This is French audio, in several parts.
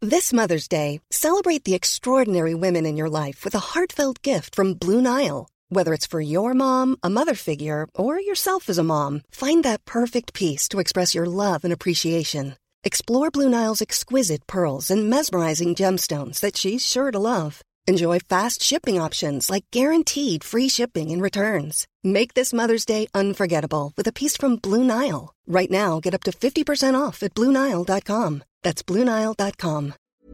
This Mother's Day, celebrate the extraordinary women in your life with a heartfelt gift from Blue Nile. Whether it's for your mom, a mother figure, or yourself as a mom, find that perfect piece to express your love and appreciation. Explore Blue Nile's exquisite pearls and mesmerizing gemstones that she's sure to love. Enjoy fast shipping options like guaranteed free shipping and returns. Make this Mother's Day unforgettable with a piece from Blue Nile. Right now, get up to 50% off at BlueNile.com. That's BlueNile.com.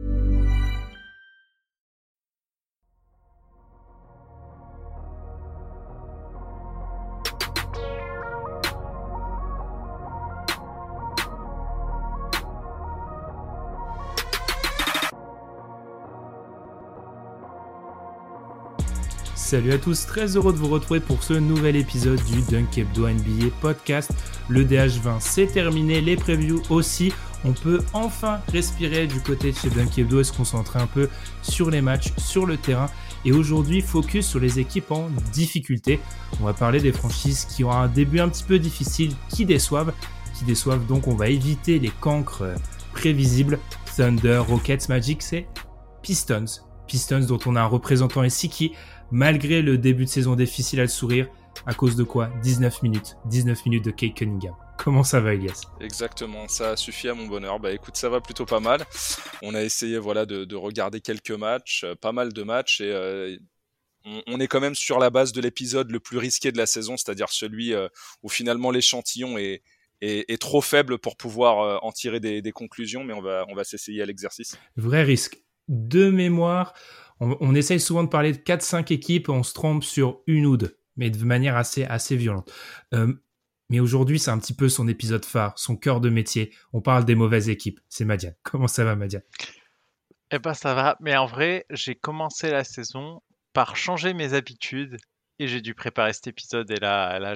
Salut à tous, très heureux de vous retrouver pour ce nouvel épisode du Dunk Hebdo NBA Podcast. Le DH20 c'est terminé, les previews aussi. On peut enfin respirer du côté de chez Dunk Hebdo et se concentrer un peu sur les matchs, sur le terrain. Et aujourd'hui, focus sur les équipes en difficulté. On va parler des franchises qui ont un début un petit peu difficile, qui déçoivent. Donc on va éviter les cancres prévisibles. Thunder, Rockets, Magic, c'est Pistons. Pistons dont on a un représentant ici qui, malgré le début de saison difficile, a le sourire. À cause de quoi ? 19 minutes de Cade Cunningham. Comment ça va, Elias ? Exactement, ça suffit à mon bonheur. Bah écoute, ça va plutôt pas mal. On a essayé de regarder quelques matchs, pas mal de matchs, et on est quand même sur la base de l'épisode le plus risqué de la saison, c'est-à-dire celui où finalement l'échantillon est trop faible pour pouvoir en tirer des conclusions, mais on va s'essayer à l'exercice. Vrai risque. De mémoire, on essaye souvent de parler de 4-5 équipes, on se trompe sur une ou deux, mais de manière assez violente. Mais aujourd'hui, c'est un petit peu son épisode phare, son cœur de métier. On parle des mauvaises équipes. C'est Madiane. Comment ça va, Madiane ? Eh ben ça va, mais en vrai, j'ai commencé la saison par changer mes habitudes et j'ai dû préparer cet épisode et là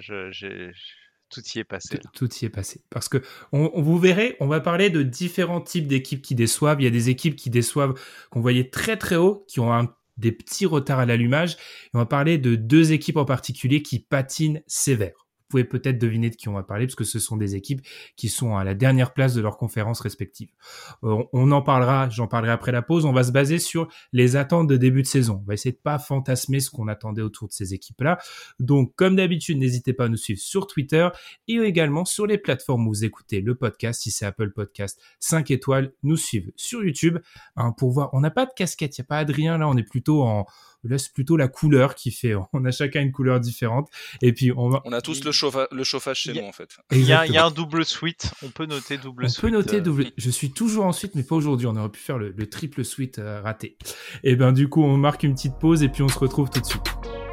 tout y est passé. Tout y est passé. Parce que vous verrez, on va parler de différents types d'équipes qui déçoivent. Il y a des équipes qui déçoivent, qu'on voyait très très haut, qui ont des petits retards à l'allumage. Et on va parler de deux équipes en particulier qui patinent sévère. Vous pouvez peut-être deviner de qui on va parler, parce que ce sont des équipes qui sont à la dernière place de leurs conférences respectives. On en parlera, j'en parlerai après la pause. On va se baser sur les attentes de début de saison. On va essayer de pas fantasmer ce qu'on attendait autour de ces équipes-là. Donc, comme d'habitude, n'hésitez pas à nous suivre sur Twitter et également sur les plateformes où vous écoutez le podcast. Si c'est Apple Podcast, 5 étoiles, nous suivre sur YouTube, pour voir. On n'a pas de casquette, il n'y a pas Adrien là, on est plutôt là, c'est plutôt la couleur qui fait. On a chacun une couleur différente. Et puis, on a tous le chauffage chez nous, en fait. Il y a un double suite. On peut noter double suite. On peut noter double. Je suis toujours en suite, mais pas aujourd'hui. On aurait pu faire le triple suite raté. Et ben, du coup, on marque une petite pause et puis on se retrouve tout de suite.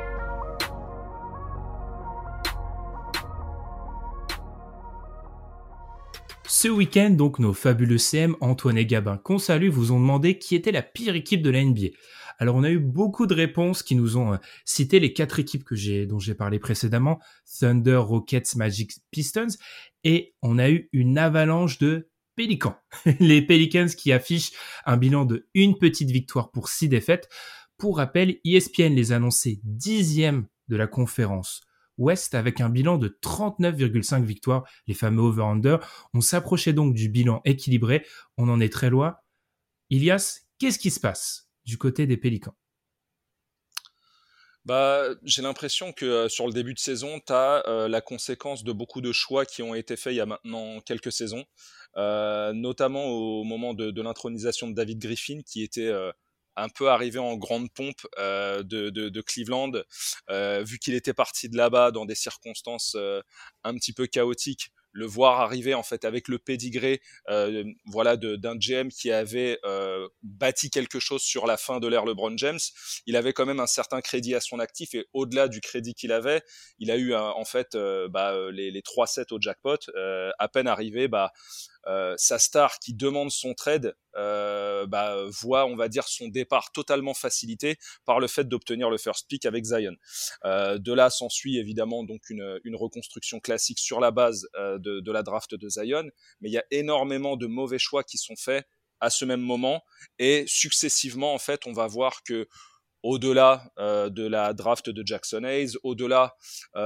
Ce week-end, donc, nos fabuleux CM, Antoine et Gabin, qu'on salue, vous ont demandé qui était la pire équipe de la NBA. Alors, on a eu beaucoup de réponses qui nous ont cité les 4 équipes dont j'ai parlé précédemment, Thunder, Rockets, Magic, Pistons, et on a eu une avalanche de Pélicans. Les Pelicans qui affichent un bilan de une petite victoire pour 6 défaites. Pour rappel, ESPN les annonçait 10e de la conférence Ouest avec un bilan de 39,5 victoires, les fameux over-under. On s'approchait donc du bilan équilibré. On en est très loin. Ilias, qu'est-ce qui se passe du côté des Pélicans ? J'ai l'impression que sur le début de saison, tu as la conséquence de beaucoup de choix qui ont été faits il y a maintenant quelques saisons, notamment au moment de l'intronisation de David Griffin, qui était un peu arrivé en grande pompe de Cleveland, vu qu'il était parti de là-bas dans des circonstances un petit peu chaotiques. Le voir arriver en fait avec le pédigré d'un GM qui avait bâti quelque chose sur la fin de l'ère LeBron James. Il avait quand même un certain crédit à son actif, et au-delà du crédit qu'il avait, il a eu les 3-7 au jackpot. À peine arrivé, sa star qui demande son trade voit, on va dire, son départ totalement facilité par le fait d'obtenir le first pick avec Zion. De là s'ensuit évidemment donc une reconstruction classique sur la base de la draft de Zion, mais il y a énormément de mauvais choix qui sont faits à ce même moment, et successivement en fait on va voir que au-delà de la draft de Jackson Hayes, au-delà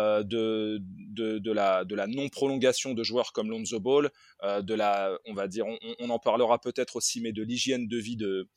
de la non-prolongation de joueurs comme Lonzo Ball, on va dire, on en parlera peut-être aussi, mais de l'hygiène de vie de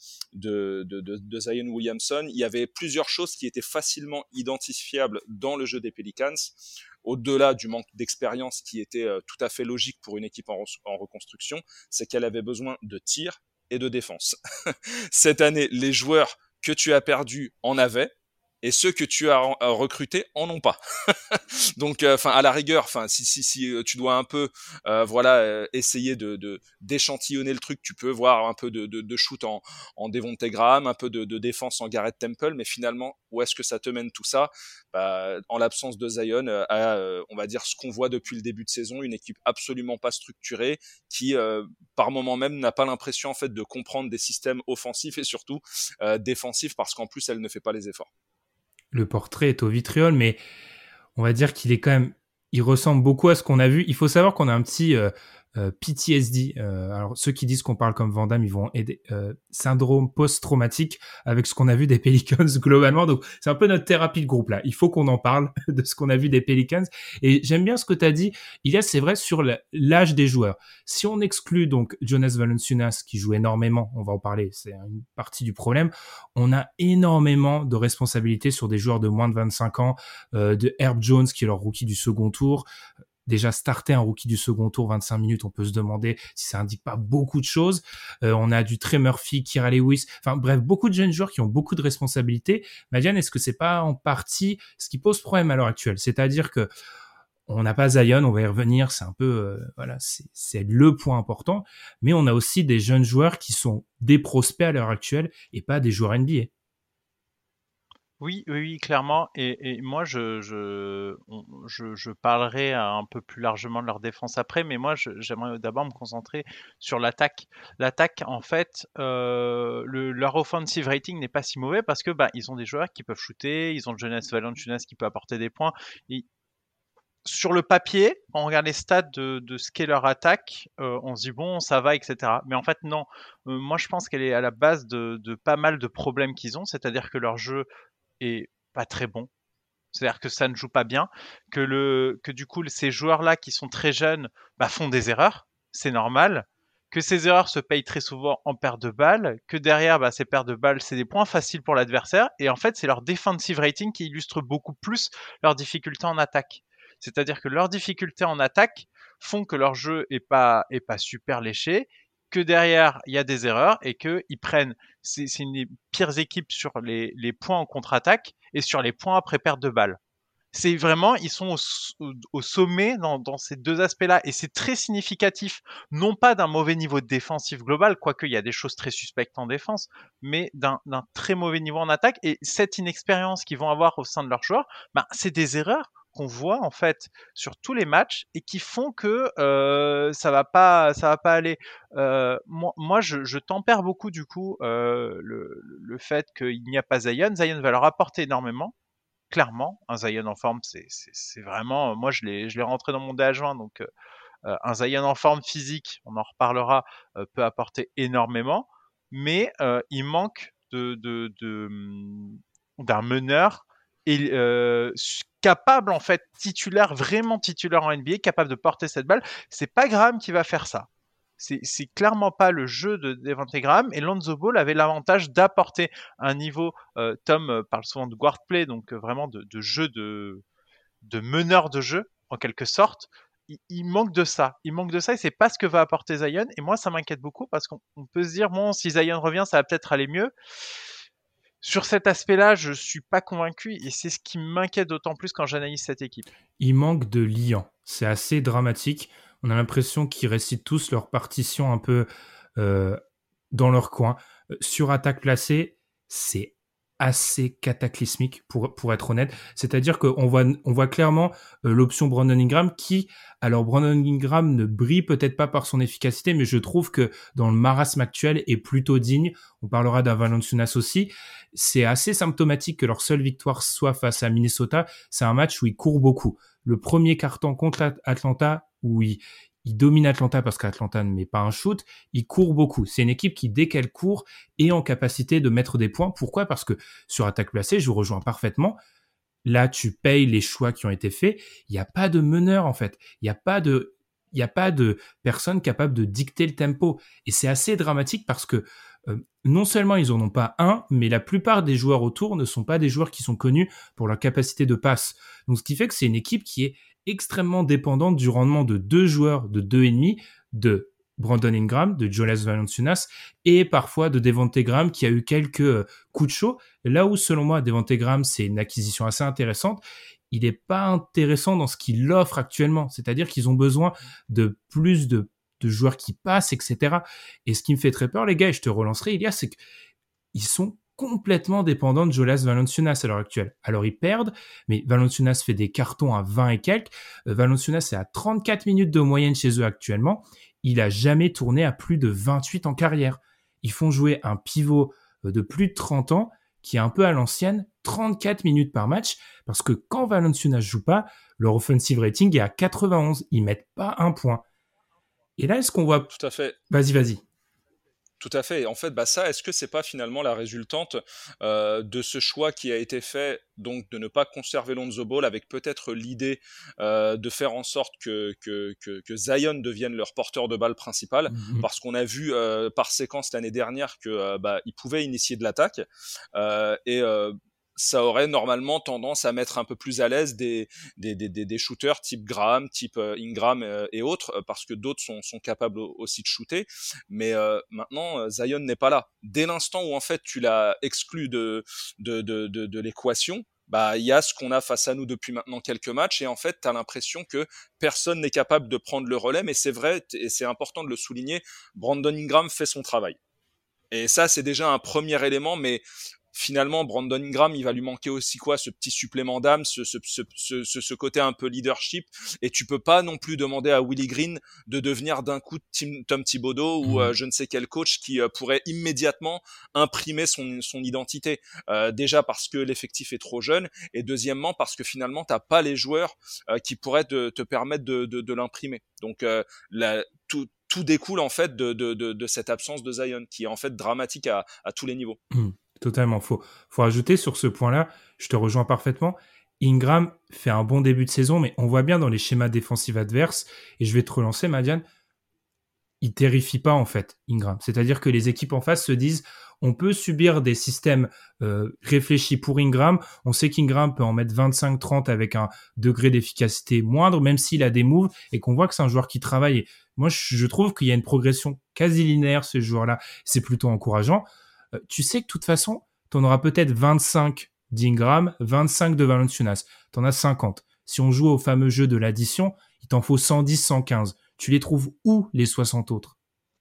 Zion Williamson. Il y avait plusieurs choses qui étaient facilement identifiables dans le jeu des Pelicans, au-delà du manque d'expérience qui était tout à fait logique pour une équipe en reconstruction, c'est qu'elle avait besoin de tir et de défense. Cette année, les joueurs que tu as perdus en avaient, et ceux que tu as recrutés en ont pas. Donc, à la rigueur, si tu dois un peu, essayer d'échantillonner le truc, tu peux voir un peu de shoot en Devontae Graham, un peu de défense en Garrett Temple, mais finalement, où est-ce que ça te mène tout ça? En l'absence de Zion, on va dire ce qu'on voit depuis le début de saison, une équipe absolument pas structurée, qui par moment même n'a pas l'impression en fait de comprendre des systèmes offensifs et surtout défensifs, parce qu'en plus elle ne fait pas les efforts. Le portrait est au vitriol, mais on va dire qu'il est quand même, il ressemble beaucoup à ce qu'on a vu. Il faut savoir qu'on a un petit PTSD. Alors ceux qui disent qu'on parle comme Van Damme, ils vont aider. Syndrome post-traumatique avec ce qu'on a vu des Pelicans globalement. Donc c'est un peu notre thérapie de groupe là. Il faut qu'on en parle de ce qu'on a vu des Pelicans. Et j'aime bien ce que tu as dit. Ilias, c'est vrai sur l'âge des joueurs. Si on exclut donc Jonas Valanciunas qui joue énormément, on va en parler, c'est une partie du problème. On a énormément de responsabilités sur des joueurs de moins de 25 ans, de Herb Jones qui est leur rookie du second tour. Déjà starter un rookie du second tour 25 minutes, on peut se demander si ça indique pas beaucoup de choses. On a du Trey Murphy, Kira Lewis, enfin bref, beaucoup de jeunes joueurs qui ont beaucoup de responsabilités. Madiane, est-ce que c'est pas en partie ce qui pose problème à l'heure actuelle? C'est-à-dire que on n'a pas Zion, on va y revenir, c'est un peu c'est le point important, mais on a aussi des jeunes joueurs qui sont des prospects à l'heure actuelle et pas des joueurs NBA. Oui, clairement. Et moi, je parlerai un peu plus largement de leur défense après, mais moi, j'aimerais d'abord me concentrer sur l'attaque. L'attaque, en fait, leur offensive rating n'est pas si mauvais parce que ils ont des joueurs qui peuvent shooter, ils ont Jonas Valanciunas qui peut apporter des points. Et sur le papier, quand on regarde les stats de ce qu'est leur attaque, on se dit bon, ça va, etc. Mais en fait, non. Moi, je pense qu'elle est à la base de pas mal de problèmes qu'ils ont, c'est-à-dire que leur jeu est pas très bon. C'est-à-dire que ça ne joue pas bien, que du coup ces joueurs-là qui sont très jeunes font des erreurs, c'est normal, que ces erreurs se payent très souvent en perte de balles, que derrière ces pertes de balles c'est des points faciles pour l'adversaire, et en fait c'est leur defensive rating qui illustre beaucoup plus leurs difficultés en attaque. C'est-à-dire que leurs difficultés en attaque font que leur jeu est pas super léché, que derrière il y a des erreurs et que ils prennent, c'est une des pires équipes sur les points en contre-attaque et sur les points après perte de balle. C'est vraiment, ils sont au sommet dans ces deux aspects-là, et c'est très significatif, non pas d'un mauvais niveau défensif global, quoique il y a des choses très suspectes en défense, mais d'un très mauvais niveau en attaque, et cette inexpérience qu'ils vont avoir au sein de leurs joueurs, c'est des erreurs qu'on voit en fait sur tous les matchs et qui font que ça va pas aller. Moi je tempère beaucoup du coup le fait qu'il n'y a pas Zion. Zion va leur apporter énormément. Clairement, un Zion en forme, c'est vraiment. Moi, je l'ai rentré dans mon DH20, donc un Zion en forme physique, on en reparlera, peut apporter énormément, mais il manque d'un meneur et capable en fait titulaire, vraiment titulaire en NBA, capable de porter cette balle. C'est pas Graham qui va faire ça. C'est clairement pas le jeu de Devontae Graham, et Lonzo Ball avait l'avantage d'apporter un niveau, Tom parle souvent de guard play, donc vraiment de jeu de meneur de jeu en quelque sorte. Il manque de ça, et c'est pas ce que va apporter Zion, et moi ça m'inquiète beaucoup parce qu'on peut se dire bon, si Zion revient ça va peut-être aller mieux. Sur cet aspect-là, je suis pas convaincu, et c'est ce qui m'inquiète d'autant plus quand j'analyse cette équipe. Il manque de liant, c'est assez dramatique. On a l'impression qu'ils récitent tous leur partition un peu dans leur coin. Sur attaque placée, c'est assez cataclysmique pour être honnête. C'est-à-dire qu'on voit clairement l'option Brandon Ingram qui, alors Brandon Ingram ne brille peut-être pas par son efficacité, mais je trouve que dans le marasme actuel est plutôt digne. On parlera d'un Valanciunas aussi. C'est assez symptomatique que leur seule victoire soit face à Minnesota. C'est un match où ils courent beaucoup. Le premier quart-temps contre Atlanta, où il domine Atlanta parce qu'Atlanta ne met pas un shoot, il court beaucoup. C'est une équipe qui, dès qu'elle court, est en capacité de mettre des points. Pourquoi ? Parce que sur attaque placée, je vous rejoins parfaitement. Là, tu payes les choix qui ont été faits. Il n'y a pas de meneur, en fait. Il n'y a pas de personne capable de dicter le tempo. Et c'est assez dramatique parce que non seulement ils en ont pas un, mais la plupart des joueurs autour ne sont pas des joueurs qui sont connus pour leur capacité de passe. Donc, ce qui fait que c'est une équipe qui est extrêmement dépendante du rendement de deux joueurs de 2,5, de Brandon Ingram, de Jonas Valanciunas et parfois de Devonte Graham qui a eu quelques coups de chaud. Là où, selon moi, Devonte Graham, c'est une acquisition assez intéressante, il n'est pas intéressant dans ce qu'il offre actuellement. C'est-à-dire qu'ils ont besoin de plus de joueurs qui passent, etc. Et ce qui me fait très peur, les gars, et je te relancerai, Ilias, c'est qu'ils sont complètement dépendants de Jonas Valanciunas à l'heure actuelle. Alors, ils perdent, mais Valanciunas fait des cartons à 20 et quelques. Valanciunas est à 34 minutes de moyenne chez eux actuellement. Il a jamais tourné à plus de 28 en carrière. Ils font jouer un pivot de plus de 30 ans qui est un peu à l'ancienne, 34 minutes par match, parce que quand Valanciunas joue pas, leur offensive rating est à 91. Ils mettent pas un point. Et là, est-ce qu'on voit... Tout à fait. Vas-y. Tout à fait. Et en fait, ça, est-ce que c'est pas finalement la résultante de ce choix qui a été fait, donc de ne pas conserver Lonzo Ball, avec peut-être l'idée de faire en sorte que Zion devienne leur porteur de balle principal, parce qu'on a vu par séquence l'année dernière que il pouvait initier de l'attaque et ça aurait normalement tendance à mettre un peu plus à l'aise des shooters type Graham, type Ingram et autres, parce que d'autres sont capables aussi de shooter. Mais maintenant, Zion n'est pas là. Dès l'instant où en fait tu l'as exclu de l'équation, il y a ce qu'on a face à nous depuis maintenant quelques matchs, et en fait, tu as l'impression que personne n'est capable de prendre le relais, mais c'est vrai, et c'est important de le souligner, Brandon Ingram fait son travail. Et ça, c'est déjà un premier élément, mais finalement, Brandon Ingram, il va lui manquer aussi ce petit supplément d'âme, ce côté un peu leadership. Et tu peux pas non plus demander à Willie Green de devenir d'un coup Tom Thibodeau ou je ne sais quel coach qui pourrait immédiatement imprimer son identité. Déjà parce que l'effectif est trop jeune, et deuxièmement parce que finalement, t'as pas les joueurs qui pourraient te permettre de l'imprimer. Donc tout découle en fait de cette absence de Zion qui est en fait dramatique à tous les niveaux. Totalement. Faut ajouter sur ce point-là, je te rejoins parfaitement. Ingram fait un bon début de saison, mais on voit bien dans les schémas défensifs adverses, et je vais te relancer, Madiane, il terrifie pas en fait, Ingram. C'est-à-dire que les équipes en face se disent, on peut subir des systèmes réfléchis pour Ingram. On sait qu'Ingram peut en mettre 25-30 avec un degré d'efficacité moindre, même s'il a des moves, et qu'on voit que c'est un joueur qui travaille. Et moi, je trouve qu'il y a une progression quasi linéaire, ce joueur-là. C'est plutôt encourageant. Tu sais que de toute façon, tu en auras peut-être 25 d'Ingram, 25 de Valanciunas. Tu en as 50. Si on joue au fameux jeu de l'addition, il t'en faut 110, 115. Tu les trouves où, les 60 autres ?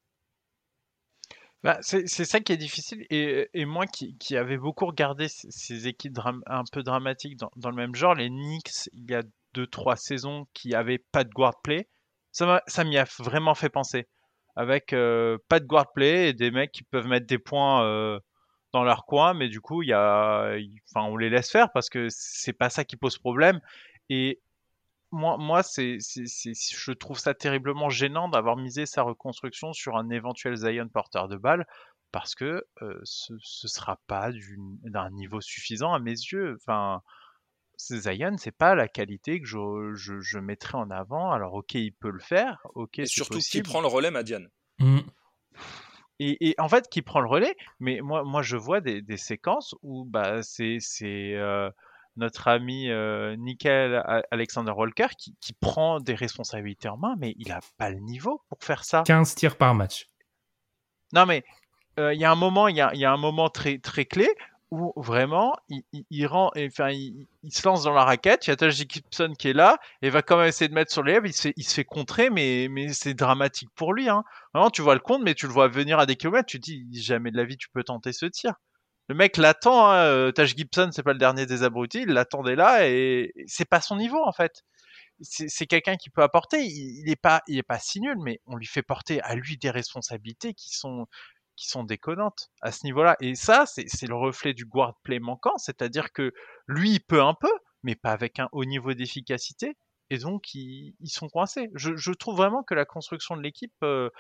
C'est ça qui est difficile. Et moi qui avais beaucoup regardé ces équipes un peu dramatiques dans le même genre, les Knicks, il y a 2-3 saisons qui n'avaient pas de guard play, ça m'y a vraiment fait penser. Avec pas de guard play et des mecs qui peuvent mettre des points dans leur coin, mais du coup, on les laisse faire parce que c'est pas ça qui pose problème. Et moi, je trouve ça terriblement gênant d'avoir misé sa reconstruction sur un éventuel Zion porteur de balle, parce que ce sera pas d'un niveau suffisant à mes yeux. Enfin, Zion, c'est pas la qualité que je mettrais en avant. Alors, ok, il peut le faire, ok, et c'est surtout possible. qui prend le relais, Madiane. Et en fait, qui prend le relais, mais moi je vois des séquences où c'est notre ami Nickel Alexander Walker qui prend des responsabilités en main, mais il a pas le niveau pour faire ça. 15 tirs par match. Non, mais il y a un moment très très clé où vraiment il se lance dans la raquette. Il y a Taj Gibson qui est là et va quand même essayer de mettre sur les lèvres. Il se fait contrer, mais c'est dramatique pour lui. Hein. Vraiment, tu vois le compte, mais tu le vois venir à des kilomètres. Tu te dis jamais de la vie tu peux tenter ce tir. Le mec l'attend. Hein. Taj Gibson, c'est pas le dernier des abrutis. Il l'attendait là et c'est pas son niveau en fait. C'est quelqu'un qui peut apporter. Il est pas si nul, mais on lui fait porter à lui des responsabilités qui sont déconnantes à ce niveau-là. Et ça, c'est le reflet du guard play manquant, c'est-à-dire que lui, il peut un peu, mais pas avec un haut niveau d'efficacité. et donc ils sont coincés. Je trouve vraiment que la construction de l'équipe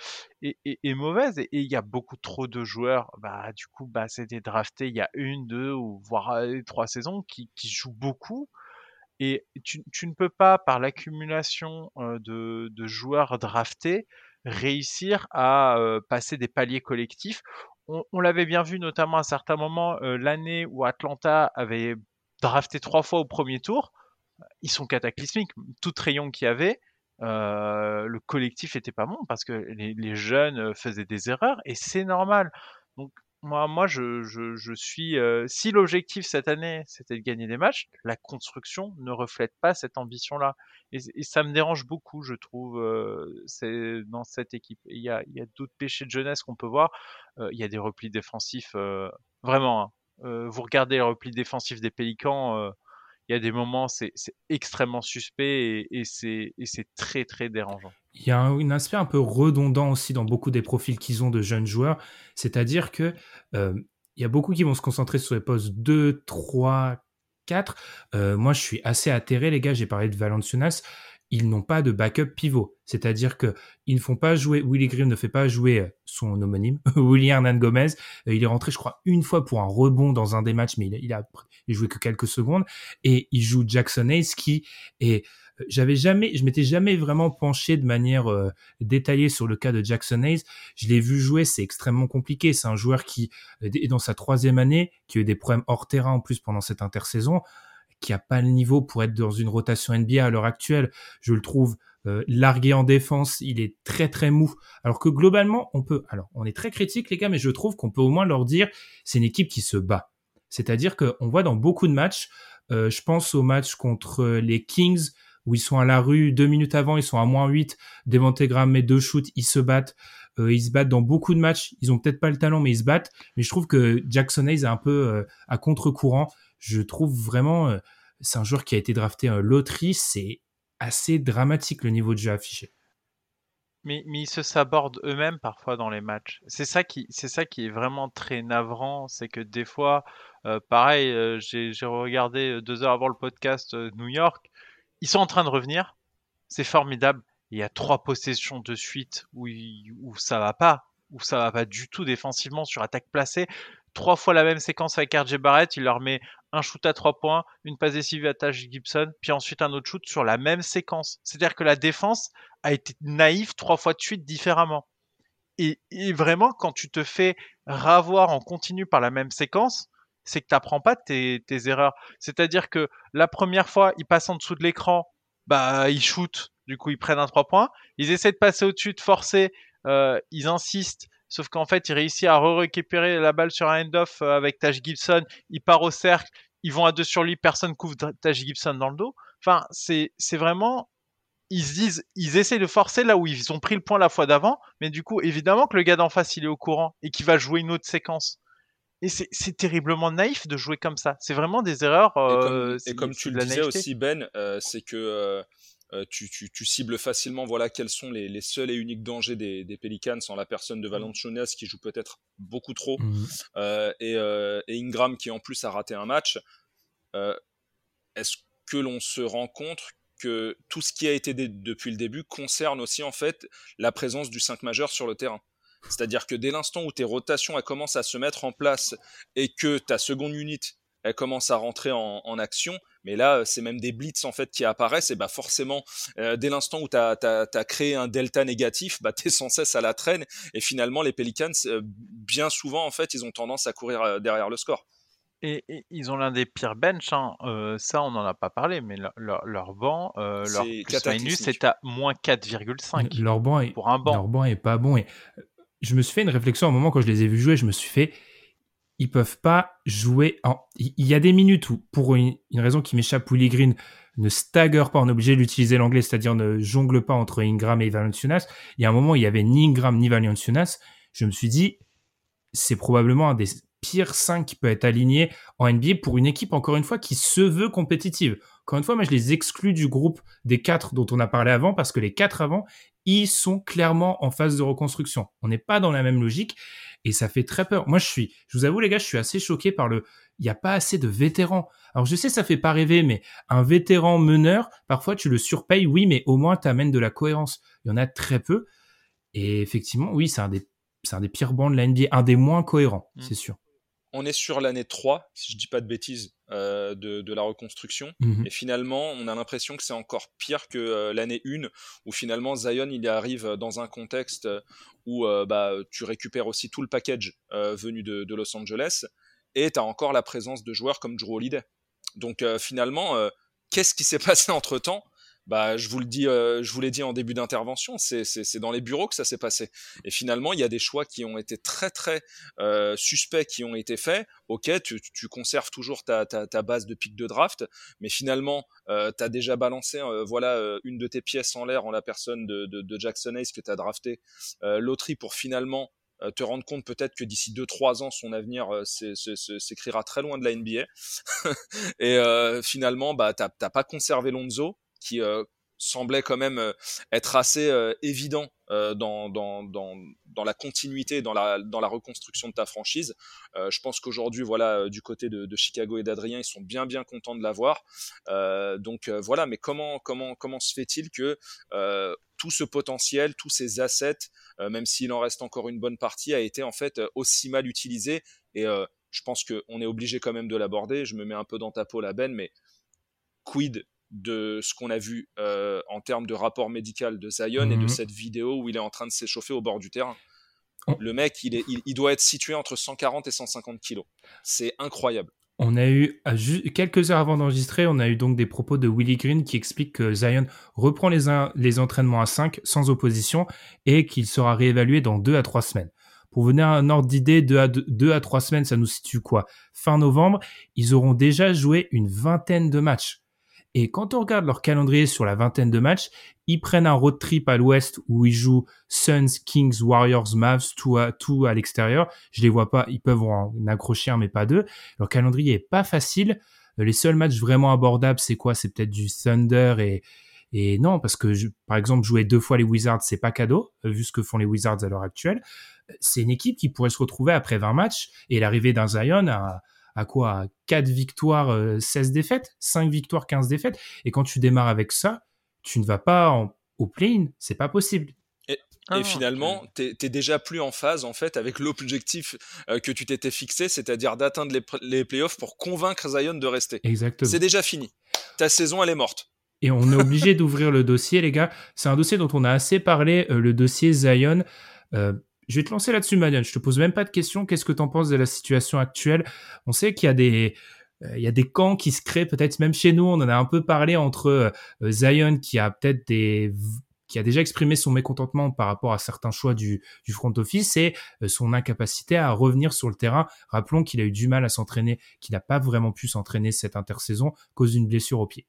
est mauvaise, et il y a beaucoup trop de joueurs. Bah du coup, bah c'est des draftés il y a 1, 2 ou voire 3 saisons qui jouent beaucoup, et tu ne peux pas, par l'accumulation de joueurs draftés, réussir à passer des paliers collectifs. On l'avait bien vu notamment à certains moments, l'année où Atlanta avait drafté 3 fois au premier tour. Ils sont cataclysmiques. Tout rayon qu'il y avait, le collectif était pas bon parce que les jeunes faisaient des erreurs, et c'est normal. Donc moi je suis, si l'objectif cette année c'était de gagner des matchs, la construction ne reflète pas cette ambition-là, et ça me dérange beaucoup, je trouve, c'est dans cette équipe. Il y a d'autres péchés de jeunesse qu'on peut voir. Il y a des replis défensifs, vraiment, hein. Vous regardez les replis défensifs des Pélicans, il y a des moments, c'est extrêmement suspect, et c'est très très dérangeant. Il y a un aspect un peu redondant aussi dans beaucoup des profils qu'ils ont de jeunes joueurs, c'est-à-dire que il y a beaucoup qui vont se concentrer sur les postes 2, 3, 4. Moi, je suis assez atterré, les gars, j'ai parlé de Valanciunas. Ils n'ont pas de backup pivot. C'est-à-dire que ils ne font pas jouer, Willie Green ne fait pas jouer son homonyme, Willy Hernan Gomez. Il est rentré, je crois, une fois pour un rebond dans un des matchs, mais il a joué que quelques secondes. Et il joue Jackson Hayes qui est... je m'étais jamais vraiment penché de manière détaillée sur le cas de Jackson Hayes. Je l'ai vu jouer, c'est extrêmement compliqué. C'est un joueur qui est dans sa 3e année, qui a eu des problèmes hors terrain en plus pendant cette intersaison, qui a pas le niveau pour être dans une rotation NBA à l'heure actuelle. Je le trouve largué en défense, il est très très mou. Alors que globalement, on est très critique les gars, mais je trouve qu'on peut au moins leur dire, c'est une équipe qui se bat. C'est-à-dire qu'on voit dans beaucoup de matchs, je pense au match contre les Kings, où ils sont à la rue 2 minutes avant, ils sont à -8, Devonte Graham met 2 shoots, ils se battent dans beaucoup de matchs, ils ont peut-être pas le talent, mais ils se battent. Mais je trouve que Jackson Hayes est un peu à contre-courant. Je trouve vraiment, c'est un joueur qui a été drafté loterie, c'est assez dramatique le niveau de jeu affiché. Mais ils se sabordent eux-mêmes parfois dans les matchs. C'est ça qui est vraiment très navrant, c'est que des fois, pareil, j'ai regardé 2 heures avant le podcast New York, ils sont en train de revenir, c'est formidable. Il y a 3 possessions de suite où ça va pas du tout défensivement sur attaque placée. 3 fois la même séquence avec RJ Barrett, il leur met un shoot à 3 points, une passe décisive à Taj Gibson, puis ensuite un autre shoot sur la même séquence. C'est-à-dire que la défense a été naïve 3 fois de suite différemment. Et vraiment, quand tu te fais ravoir en continu par la même séquence, c'est que tu n'apprends pas tes erreurs. C'est-à-dire que la première fois, ils passent en dessous de l'écran, bah ils shootent, du coup ils prennent un 3 points. Ils essaient de passer au-dessus, de forcer, ils insistent, sauf qu'en fait, ils réussissent à récupérer la balle sur un end-off avec Taj Gibson, il part au cercle, ils vont à 2 sur lui, personne couvre Taj Gibson dans le dos. Enfin, c'est vraiment... Ils essaient de forcer là où ils ont pris le point la fois d'avant, mais du coup, évidemment que le gars d'en face, il est au courant et qu'il va jouer une autre séquence. Et c'est terriblement naïf de jouer comme ça. C'est vraiment des erreurs. Et comme tu le disais aussi, Ben, c'est que tu cibles facilement, voilà, quels sont les seuls et uniques dangers des Pelicans en la personne de Valanciunas qui joue peut-être beaucoup trop, et Ingram qui en plus a raté un match. Est-ce que l'on se rend compte que tout ce qui a été depuis le début concerne aussi en fait la présence du 5 majeur sur le terrain? C'est-à-dire que dès l'instant où tes rotations elles commencent à se mettre en place et que ta seconde unit elle commence à rentrer en action, mais là c'est même des blitz en fait qui apparaissent, et bah forcément dès l'instant où t'as créé un delta négatif, bah t'es sans cesse à la traîne, et finalement les Pelicans bien souvent en fait ils ont tendance à courir derrière le score. Et ils ont l'un des pires bench, hein. Ça on n'en a pas parlé, mais leur banc, leur plus-minus c'est à moins 4,5 leur banc pour un banc. Leur banc est pas bon, et je me suis fait une réflexion à un moment quand je les ai vus jouer, je me suis fait, ils peuvent pas jouer. Il y a des minutes où, pour une raison qui m'échappe, Willie Green ne stagger pas, on est obligé d'utiliser l'anglais, c'est-à-dire ne jongle pas entre Ingram et Valanciunas. Il y a un moment où il y avait ni Ingram ni Valanciunas. Je me suis dit, c'est probablement un des pires 5 qui peut être aligné en NBA pour une équipe, encore une fois, qui se veut compétitive. Encore une fois, moi, je les exclus du groupe des 4 dont on a parlé avant, parce que les 4 avant, ils sont clairement en phase de reconstruction. On n'est pas dans la même logique et ça fait très peur. Moi, je vous avoue les gars, je suis assez choqué par il n'y a pas assez de vétérans. Alors je sais, ça fait pas rêver, mais un vétéran meneur, parfois tu le surpayes, oui, mais au moins t'amènes de la cohérence. Il y en a très peu. Et effectivement, oui, c'est un des pires bancs de la NBA, un des moins cohérents, c'est sûr. On est sur l'année 3, si je dis pas de bêtises, de la reconstruction. Et finalement, on a l'impression que c'est encore pire que l'année 1, où finalement Zion, il arrive dans un contexte où tu récupères aussi tout le package venu de Los Angeles, et tu as encore la présence de joueurs comme Jrue Holiday. Donc finalement, qu'est-ce qui s'est passé entre-temps ? Je vous l'ai dit en début d'intervention, c'est dans les bureaux que ça s'est passé. Et finalement, il y a des choix qui ont été très très suspects qui ont été faits. Ok, tu conserves toujours ta base de pick de draft, mais finalement, tu as déjà balancé une de tes pièces en l'air en la personne de Jackson Hayes que tu as drafté loterie pour finalement te rendre compte peut-être que d'ici 2-3 ans, son avenir s'écrira très loin de la NBA. Et finalement, t'as pas conservé Lonzo, qui semblait quand même être assez évident dans la continuité, dans la reconstruction de ta franchise. Je pense qu'aujourd'hui, du côté de Chicago et d'Adrien, ils sont bien contents de l'avoir. Mais comment se fait-il que tout ce potentiel, tous ces assets, même s'il en reste encore une bonne partie, a été en fait aussi mal utilisé. Et je pense qu'on est obligé quand même de l'aborder. Je me mets un peu dans ta peau, la Ben, mais quid de ce qu'on a vu en termes de rapport médical de Zion et de cette vidéo où il est en train de s'échauffer au bord du terrain. Le mec, il doit être situé entre 140 et 150 kilos. C'est incroyable. On a eu, quelques heures avant d'enregistrer, on a eu donc des propos de Willie Green qui explique que Zion reprend les entraînements à 5 sans opposition et qu'il sera réévalué dans 2 à 3 semaines. Pour vous donner un ordre d'idée, 2 à 3 semaines, ça nous situe quoi ? Fin novembre, ils auront déjà joué une 20aine de matchs. Et quand on regarde leur calendrier sur la 20aine de matchs, ils prennent un road trip à l'ouest où ils jouent Suns, Kings, Warriors, Mavs, tout à l'extérieur. Je les vois pas, ils peuvent en accrocher un, mais pas deux. Leur calendrier est pas facile. Les seuls matchs vraiment abordables, c'est quoi ? C'est peut-être du Thunder et non, parce que par exemple, jouer 2 fois les Wizards, c'est pas cadeau, vu ce que font les Wizards à l'heure actuelle. C'est une équipe qui pourrait se retrouver après 20 matchs et l'arrivée d'un Zion à quoi ? 4 victoires, 16 défaites, 5 victoires, 15 défaites. Et quand tu démarres avec ça, tu ne vas pas au play-in. C'est pas possible. Et finalement, t'es déjà plus en phase en fait avec l'objectif que tu t'étais fixé, c'est-à-dire d'atteindre les playoffs pour convaincre Zion de rester. Exactement. C'est déjà fini. Ta saison, elle est morte. Et on est obligé d'ouvrir le dossier, les gars. C'est un dossier dont on a assez parlé, le dossier Zion. Je vais te lancer là-dessus, Marianne. Je te pose même pas de questions. Qu'est-ce que tu en penses de la situation actuelle ? On sait qu'il y a des camps qui se créent, peut-être même chez nous. On en a un peu parlé entre Zion qui a déjà exprimé son mécontentement par rapport à certains choix du front office et son incapacité à revenir sur le terrain. Rappelons qu'il a eu du mal à s'entraîner, qu'il n'a pas vraiment pu s'entraîner cette intersaison à cause d'une blessure au pied.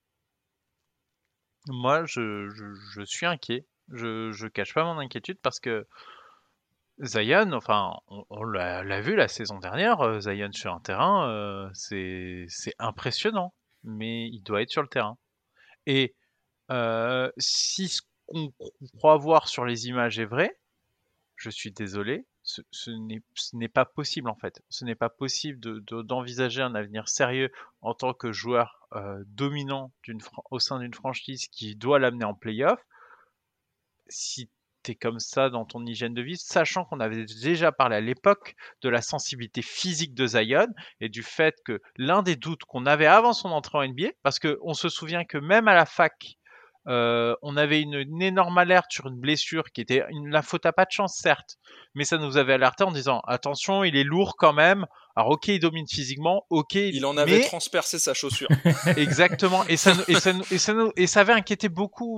Moi, je suis inquiet. Je cache pas mon inquiétude parce que Zion, enfin, on l'a vu la saison dernière, Zion sur un terrain, c'est impressionnant, mais il doit être sur le terrain. Et si ce qu'on croit voir sur les images est vrai, je suis désolé, ce n'est pas possible en fait. Ce n'est pas possible d'envisager un avenir sérieux en tant que joueur dominant au sein d'une franchise qui doit l'amener en play-off. Si t'es comme ça dans ton hygiène de vie, sachant qu'on avait déjà parlé à l'époque de la sensibilité physique de Zion et du fait que l'un des doutes qu'on avait avant son entrée en NBA, parce qu'on se souvient que même à la fac, on avait une énorme alerte sur une blessure qui était la faute à pas de chance, certes, mais ça nous avait alerté en disant attention, il est lourd quand même. Alors ok, il domine physiquement, ok, il en avait transpercé sa chaussure. Exactement, et ça avait inquiété beaucoup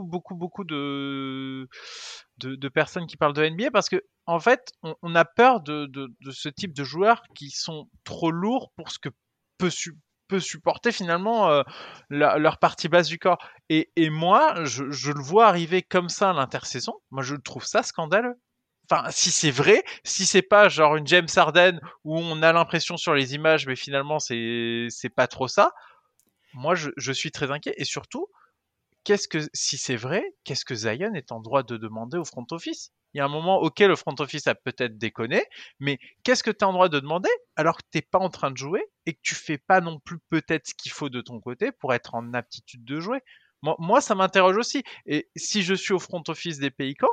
de personnes qui parlent de NBA parce que en fait, on a peur de ce type de joueurs qui sont trop lourds pour ce que peut supporter finalement leur partie basse du corps. Et moi, je le vois arriver comme ça à l'intersaison. Moi, je trouve ça scandaleux. Enfin, si c'est vrai, si c'est pas genre une James Harden où on a l'impression sur les images, mais finalement c'est pas trop ça. Moi, je suis très inquiet. Et surtout, si c'est vrai, qu'est-ce que Zion est en droit de demander au front office? Il y a un moment, ok, le front office a peut-être déconné, mais qu'est-ce que tu es en droit de demander alors que t'es pas en train de jouer et que tu fais pas non plus peut-être ce qu'il faut de ton côté pour être en aptitude de jouer? Moi, ça m'interroge aussi. Et si je suis au front office des Pélicans,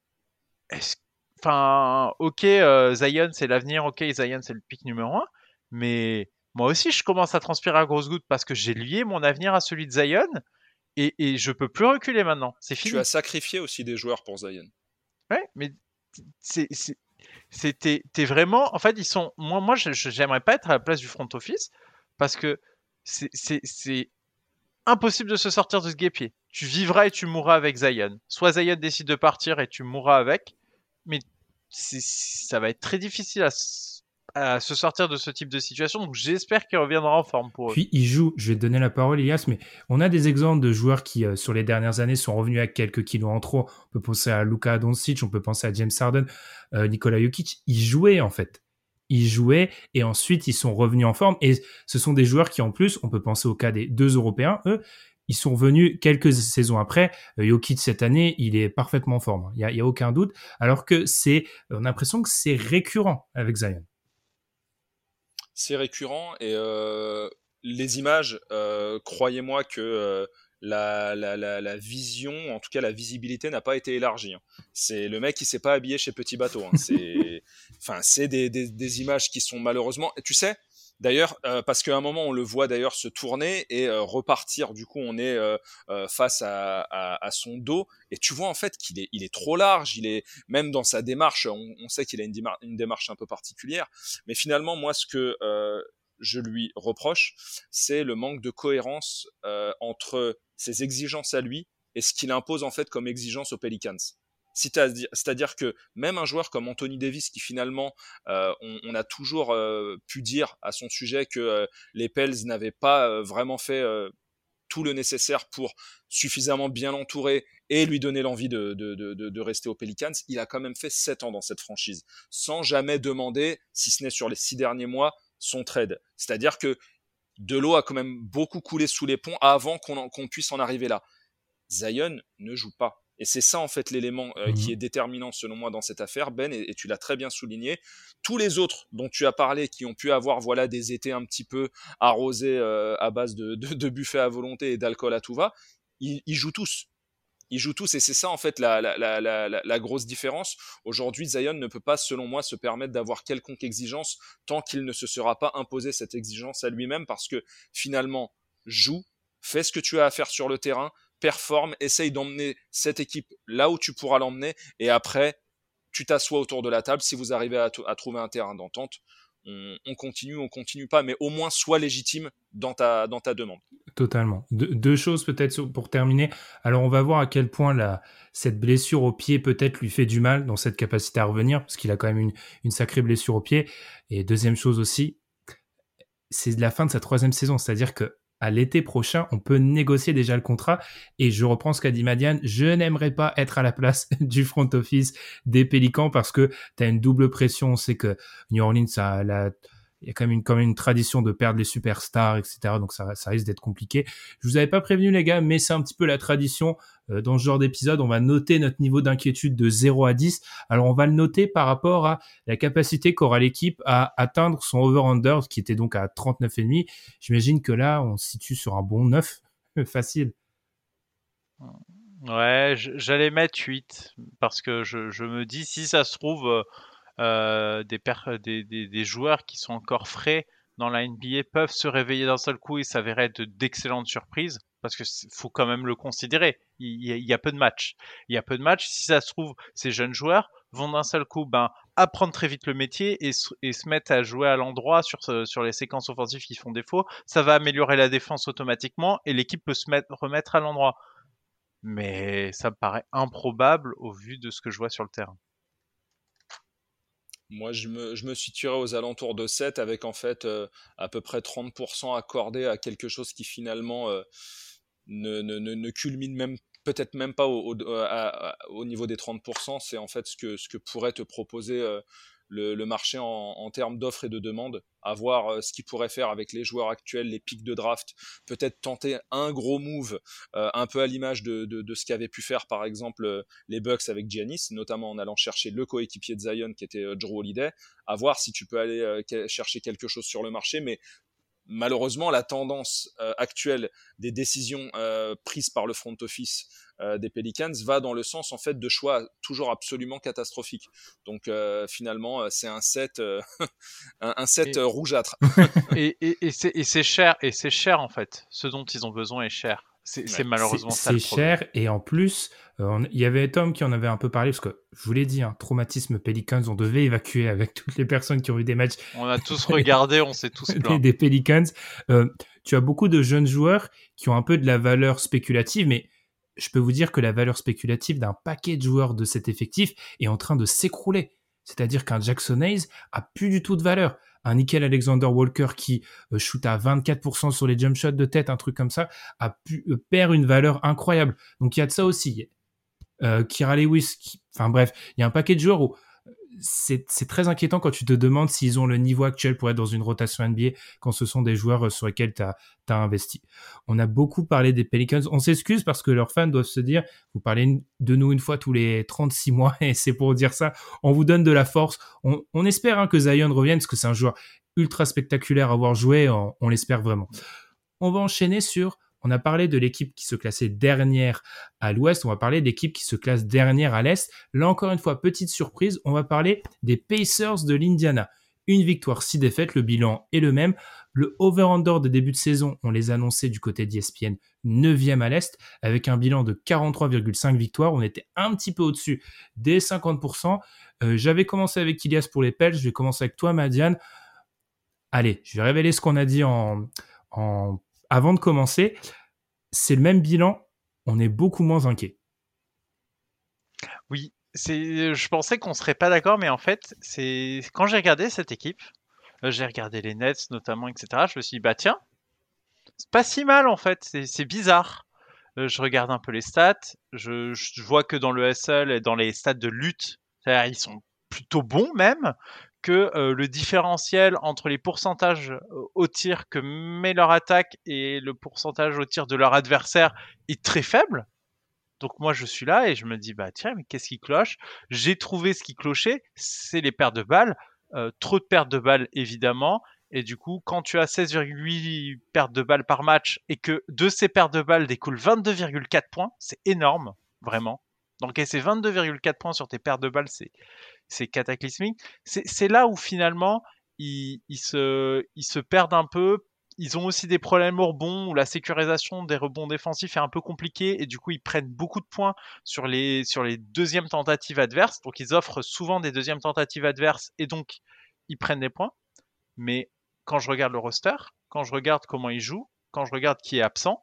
enfin, ok, Zion c'est l'avenir, ok, Zion c'est le pick numéro 1, mais moi aussi je commence à transpirer à grosses gouttes parce que j'ai lié mon avenir à celui de Zion et je peux plus reculer maintenant, c'est Tu fini. as sacrifié aussi des joueurs pour Zion. Ouais, mais t'es vraiment, en fait, moi, j'aimerais pas être à la place du front office parce que c'est impossible de se sortir de ce guêpier. Tu vivras et tu mourras avec Zion. Soit Zion décide de partir et tu mourras avec, mais ça va être très difficile à se sortir de ce type de situation. Donc j'espère qu'il reviendra en forme pour eux. Puis il joue, je vais te donner la parole Elias, mais on a des exemples de joueurs qui sur les dernières années sont revenus avec quelques kilos en trop. On peut penser à Luka Doncic, on peut penser à James Harden, Nikola Jokic. Ils jouaient en fait. Ils jouaient et ensuite ils sont revenus en forme. Et ce sont des joueurs qui en plus, on peut penser au cas des 2 Européens, eux, ils sont revenus quelques saisons après. Jokic cette année, il est parfaitement en forme. Il y a aucun doute. Alors que on a l'impression que c'est récurrent avec Zion. C'est récurrent et les images, croyez-moi que la vision, en tout cas la visibilité n'a pas été élargie. Hein. C'est le mec qui s'est pas habillé chez Petit Bateau. Hein. C'est des images qui sont malheureusement. Et tu sais, d'ailleurs, parce qu'à un moment on le voit d'ailleurs se tourner et repartir. Du coup, on est face à son dos et tu vois en fait il est trop large. Il est même dans sa démarche. On sait qu'il a une démarche un peu particulière. Mais finalement, moi, ce que je lui reproche, c'est le manque de cohérence entre ses exigences à lui et ce qu'il impose en fait comme exigence aux Pelicans. C'est-à-dire que même un joueur comme Anthony Davis, qui finalement, on a toujours pu dire à son sujet que les Pels n'avaient pas vraiment fait tout le nécessaire pour suffisamment bien l'entourer et lui donner l'envie de rester aux Pelicans, il a quand même fait 7 ans dans cette franchise, sans jamais demander, si ce n'est sur les 6 derniers mois, son trade. C'est-à-dire que de l'eau a quand même beaucoup coulé sous les ponts avant qu'on puisse en arriver là. Zion ne joue pas. Et c'est ça, en fait, l'élément qui est déterminant, selon moi, dans cette affaire, Ben, et tu l'as très bien souligné. Tous les autres dont tu as parlé, qui ont pu avoir voilà, des étés un petit peu arrosés à base de buffets à volonté et d'alcool à tout va, ils jouent tous. Ils jouent tous, et c'est ça, en fait, la grosse différence. Aujourd'hui, Zion ne peut pas, selon moi, se permettre d'avoir quelconque exigence tant qu'il ne se sera pas imposé cette exigence à lui-même, parce que, finalement, joue, fais ce que tu as à faire sur le terrain, performe, essaye d'emmener cette équipe là où tu pourras l'emmener, et après, tu t'assois autour de la table. Si vous arrivez à trouver un terrain d'entente, on continue pas, mais au moins sois légitime dans ta demande. Totalement. Deux choses peut-être pour terminer. Alors on va voir à quel point cette blessure au pied peut-être lui fait du mal dans cette capacité à revenir, parce qu'il a quand même une sacrée blessure au pied. Et deuxième chose aussi, c'est la fin de sa 3e saison, c'est-à-dire que à l'été prochain, on peut négocier déjà le contrat. Et je reprends ce qu'a dit Madiane, je n'aimerais pas être à la place du front office des Pélicans parce que tu as une double pression. On sait que New Orleans, il y a quand même une tradition de perdre les superstars, etc. Donc ça risque d'être compliqué. Je vous avais pas prévenu les gars, mais c'est un petit peu la tradition. Dans ce genre d'épisode, on va noter notre niveau d'inquiétude de 0 à 10. Alors on va le noter par rapport à la capacité qu'aura l'équipe à atteindre son over-under, qui était donc à 39,5. J'imagine que là, on se situe sur un bon 9. Facile. Ouais, j'allais mettre 8 parce que je me dis, si ça se trouve, des joueurs qui sont encore frais dans la NBA peuvent se réveiller d'un seul coup et s'avérer être d'excellentes surprises parce que faut quand même le considérer. Il y a peu de matchs. Il y a peu de matchs. Si ça se trouve, ces jeunes joueurs vont d'un seul coup apprendre très vite le métier et se mettre à jouer à l'endroit sur les séquences offensives qui font défaut. Ça va améliorer la défense automatiquement et l'équipe peut remettre à l'endroit. Mais ça me paraît improbable au vu de ce que je vois sur le terrain. Moi, je me situerais aux alentours de 7 avec en fait à peu près 30% accordé à quelque chose qui finalement ne culmine même peut-être même pas au niveau des 30%. C'est en fait ce que pourrait te proposer le marché en termes d'offres et de demandes, à voir ce qu'il pourrait faire avec les joueurs actuels, les pics de draft, peut-être tenter un gros move, un peu à l'image de ce qu'avaient pu faire par exemple les Bucks avec Giannis, notamment en allant chercher le coéquipier de Zion qui était Jrue Holiday, à voir si tu peux aller chercher quelque chose sur le marché, mais malheureusement, la tendance actuelle des décisions prises par le front office des Pelicans va dans le sens en fait de choix toujours absolument catastrophiques. Donc finalement, c'est un set, un set rougeâtre. Et c'est cher en fait. Ce dont ils ont besoin est cher. C'est malheureusement ça le problème. C'est cher et en plus, il y avait Tom qui en avait un peu parlé parce que je vous l'ai dit, traumatisme Pelicans, on devait évacuer avec toutes les personnes qui ont eu des matchs. On a tous regardé, on s'est tous plaints. Des Pelicans. Tu as beaucoup de jeunes joueurs qui ont un peu de la valeur spéculative, mais je peux vous dire que la valeur spéculative d'un paquet de joueurs de cet effectif est en train de s'écrouler. C'est-à-dire qu'un Jackson Hayes a plus du tout de valeur. Un Nickel Alexander-Walker qui shoot à 24% sur les jump shots de tête, un truc comme ça, perd une valeur incroyable. Donc il y a de ça aussi. Kira Lewis, enfin bref, il y a un paquet de joueurs où c'est très inquiétant quand tu te demandes s'ils ont le niveau actuel pour être dans une rotation NBA quand ce sont des joueurs sur lesquels tu as investi. On a beaucoup parlé des Pelicans. On s'excuse parce que leurs fans doivent se dire vous parlez de nous une fois tous les 36 mois et c'est pour dire ça. On vous donne de la force. On espère que Zion revienne parce que c'est un joueur ultra spectaculaire à avoir joué. On l'espère vraiment. On va enchaîner sur... On a parlé de l'équipe qui se classait dernière à l'ouest, on va parler de l'équipe qui se classe dernière à l'est. Là encore une fois, petite surprise, on va parler des Pacers de l'Indiana. 1 victoire, 6 défaites, le bilan est le même. Le over-under de début de saison, on les annonçait du côté d'ESPN, 9e à l'est, avec un bilan de 43,5 victoires. On était un petit peu au-dessus des 50%. J'avais commencé avec Ilias pour les Pels, je vais commencer avec toi, Madiane. Allez, je vais révéler ce qu'on a dit avant de commencer, c'est le même bilan, on est beaucoup moins inquiet. Oui, je pensais qu'on serait pas d'accord, mais en fait, c'est quand j'ai regardé cette équipe, j'ai regardé les Nets notamment, etc. Je me suis dit, bah tiens, c'est pas si mal en fait, c'est bizarre. Je regarde un peu les stats, je vois que dans le hustle et dans les stats de lutte, c'est-à-dire, ils sont plutôt bons même, que le différentiel entre les pourcentages au tir que met leur attaque et le pourcentage au tir de leur adversaire est très faible. Donc moi je suis là et je me dis bah tiens, mais qu'est-ce qui cloche? J'ai trouvé ce qui clochait, c'est les pertes de balles, trop de pertes de balles évidemment, et du coup quand tu as 16,8 pertes de balles par match et que de ces pertes de balles découlent 22,4 points, c'est énorme, vraiment. D'encaisser 22,4 points sur tes pertes de balles, c'est cataclysmique. C'est là où finalement ils se perdent un peu. Ils ont aussi des problèmes au rebond où la sécurisation des rebonds défensifs est un peu compliquée et du coup ils prennent beaucoup de points sur les deuxièmes tentatives adverses. Donc ils offrent souvent des deuxièmes tentatives adverses et donc ils prennent des points. Mais quand je regarde le roster, quand je regarde comment ils jouent, quand je regarde qui est absent,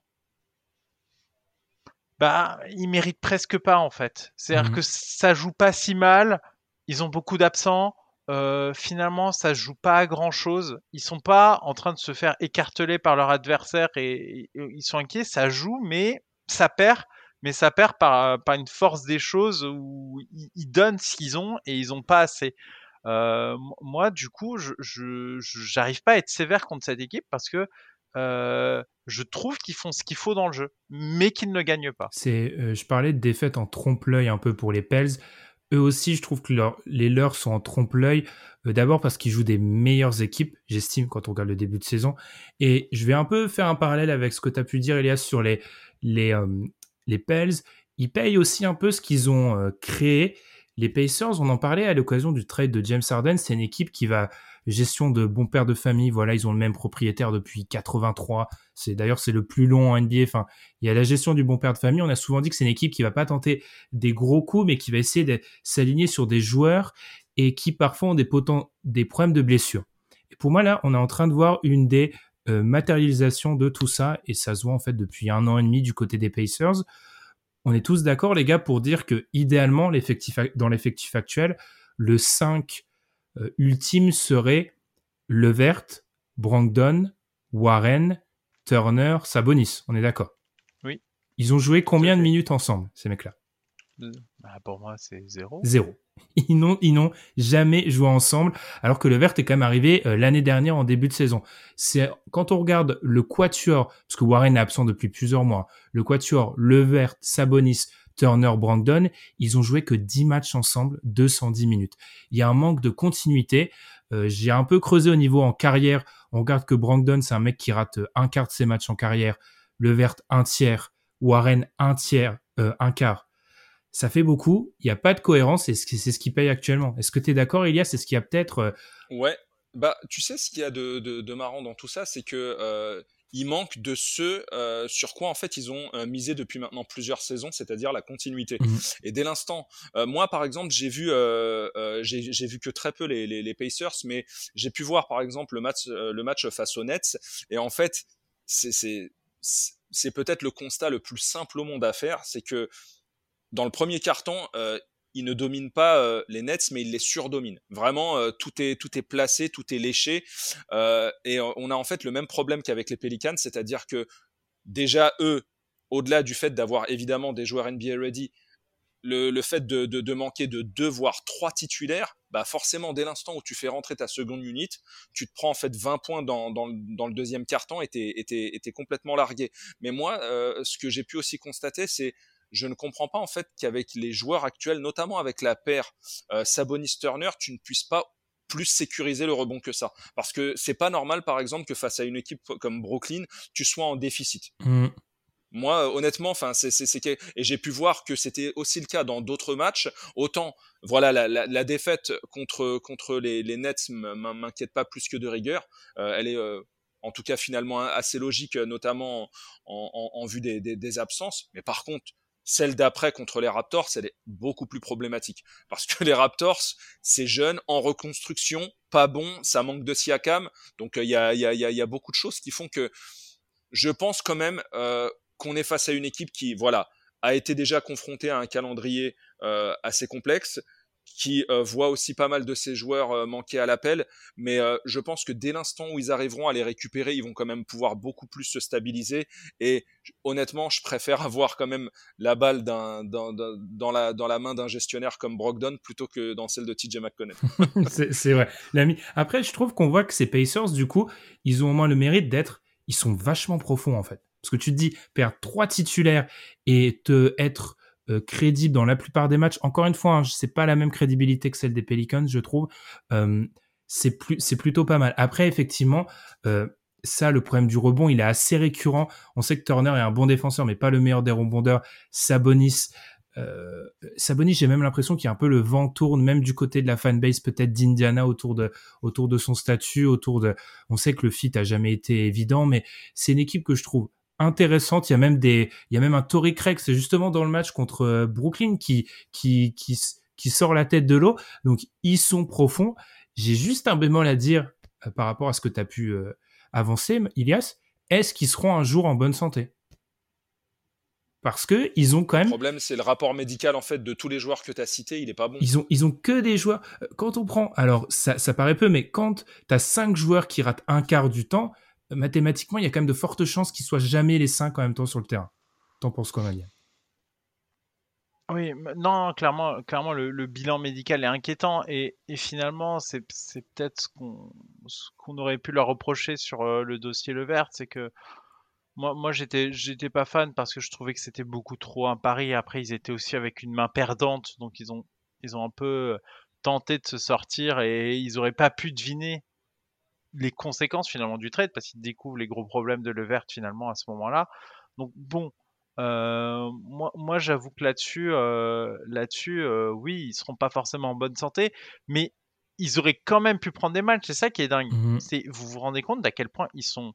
bah ils méritent presque pas en fait. C'est-à-dire que ça joue pas si mal. Ils ont beaucoup d'absents. Finalement, ça se joue pas à grand chose. Ils sont pas en train de se faire écarteler par leur adversaire et ils sont inquiets. Ça joue, mais ça perd. Mais ça perd par une force des choses où ils donnent ce qu'ils ont et ils ont pas assez. Moi, du coup, j'arrive pas à être sévère contre cette équipe parce que je trouve qu'ils font ce qu'il faut dans le jeu, mais qu'ils ne gagnent pas. Je parlais de défaite en trompe-l'œil un peu pour les Pels. Eux aussi, je trouve que les leurs sont en trompe-l'œil. D'abord parce qu'ils jouent des meilleures équipes, j'estime, quand on regarde le début de saison. Et je vais un peu faire un parallèle avec ce que tu as pu dire, Elias, sur les Pels. Ils payent aussi un peu ce qu'ils ont créé. Les Pacers, on en parlait à l'occasion du trade de James Harden. C'est une équipe qui va... Gestion de bon père de famille, voilà, ils ont le même propriétaire depuis 83. D'ailleurs, c'est le plus long en NBA. Enfin, il y a la gestion du bon père de famille. On a souvent dit que c'est une équipe qui va pas tenter des gros coups, mais qui va essayer de s'aligner sur des joueurs et qui parfois ont des problèmes de blessure. Et pour moi, là, on est en train de voir une des matérialisations de tout ça, et ça se voit en fait depuis 1 an et demi du côté des Pacers. On est tous d'accord, les gars, pour dire que idéalement, dans l'effectif actuel, le 5 ultime serait Levert, Brogdon, Warren, Turner, Sabonis. On est d'accord? Oui. Ils ont joué combien de minutes ensemble, ces mecs-là? Pour moi, c'est 0. 0. Ils n'ont jamais joué ensemble, alors que Levert est quand même arrivé l'année dernière en début de saison. C'est quand on regarde le quatuor, parce que Warren est absent depuis plusieurs mois, le quatuor Levert, Sabonis, Turner, Brogdon, ils ont joué que 10 matchs ensemble, 210 minutes. Il y a un manque de continuité. J'ai un peu creusé au niveau en carrière. On regarde que Brogdon, c'est un mec qui rate un quart de ses matchs en carrière. Levert, un tiers. Warren, un quart. Ça fait beaucoup. Il n'y a pas de cohérence et c'est ce qui paye actuellement. Est-ce que tu es d'accord, Elias? C'est ce qui a peut-être... Ouais. Bah, tu sais, ce qu'il y a de marrant dans tout ça, c'est que il manque de ce sur quoi en fait ils ont misé depuis maintenant plusieurs saisons, c'est-à-dire la continuité. Et dès l'instant, moi par exemple, j'ai vu que très peu les Pacers, mais j'ai pu voir par exemple le match face aux Nets. Et en fait, c'est peut-être le constat le plus simple au monde à faire, c'est que dans le premier quart-temps, ils ne dominent pas les Nets, mais ils les surdominent. Vraiment, tout est placé, tout est léché. Et on a en fait le même problème qu'avec les Pelicans, c'est-à-dire que déjà, eux, au-delà du fait d'avoir évidemment des joueurs NBA ready, le fait de manquer de 2 voire 3 titulaires, bah forcément, dès l'instant où tu fais rentrer ta seconde unit, tu te prends en fait 20 points dans le deuxième quart-temps et t'es complètement largué. Mais moi, ce que j'ai pu aussi constater, c'est je ne comprends pas en fait qu'avec les joueurs actuels, notamment avec la paire Sabonis-Turner, tu ne puisses pas plus sécuriser le rebond que ça. Parce que c'est pas normal, par exemple, que face à une équipe comme Brooklyn, tu sois en déficit. Moi, honnêtement, enfin, et j'ai pu voir que c'était aussi le cas dans d'autres matchs. Autant, voilà, la défaite contre les Nets m'inquiète pas plus que de rigueur. Elle est en tout cas finalement assez logique, notamment en vue des absences. Mais par contre, celle d'après contre les Raptors, elle est beaucoup plus problématique. Parce que les Raptors, c'est jeune, en reconstruction, pas bon, ça manque de Siakam. Donc il y a beaucoup de choses qui font que je pense quand même qu'on est face à une équipe qui, voilà, a été déjà confrontée à un calendrier assez complexe, qui voit aussi pas mal de ses joueurs manquer à l'appel, mais je pense que dès l'instant où ils arriveront à les récupérer, ils vont quand même pouvoir beaucoup plus se stabiliser, et honnêtement, je préfère avoir quand même la balle dans la main d'un gestionnaire comme Brogdon plutôt que dans celle de TJ McConnell. c'est vrai. Après, je trouve qu'on voit que ces Pacers, du coup, ils ont au moins le mérite ils sont vachement profonds en fait. Parce que tu te dis, perdre 3 titulaires et être crédible dans la plupart des matchs. Encore une fois, c'est pas la même crédibilité que celle des Pelicans, je trouve. C'est plutôt pas mal. Après, effectivement, ça, le problème du rebond, il est assez récurrent. On sait que Turner est un bon défenseur, mais pas le meilleur des rebondeurs. Sabonis, j'ai même l'impression qu'il y a un peu le vent tourne, même du côté de la fanbase peut-être d'Indiana autour de son statut, on sait que le fit a jamais été évident, mais c'est une équipe que je trouve intéressante. Il y a même un Torrey Craig, c'est justement dans le match contre Brooklyn qui sort la tête de l'eau. Donc ils sont profonds. J'ai juste un bémol à dire par rapport à ce que tu as pu avancer, Ilias. Est-ce qu'ils seront un jour en bonne santé? Parce que ils ont quand même... Le problème, c'est le rapport médical en fait de tous les joueurs que tu as cités, il est pas bon. Ils ont que des joueurs. Quand on prend, alors ça paraît peu, mais quand tu as 5 joueurs qui ratent un quart du temps, mathématiquement, il y a quand même de fortes chances qu'ils soient jamais les 5 en même temps sur le terrain. T'en penses quoi, Malia? Oui, non, clairement, le bilan médical est inquiétant, et finalement, c'est peut-être ce qu'on aurait pu leur reprocher sur le dossier Levert, c'est que moi j'étais pas fan parce que je trouvais que c'était beaucoup trop un pari. Après, ils étaient aussi avec une main perdante, donc ils ont un peu tenté de se sortir, et ils auraient pas pu deviner les conséquences finalement du trade parce qu'ils découvrent les gros problèmes de Levert finalement à ce moment-là. Donc bon, moi j'avoue que là-dessus, oui, ils seront pas forcément en bonne santé, mais ils auraient quand même pu prendre des matchs. C'est ça qui est dingue. Vous vous rendez compte d'à quel point ils sont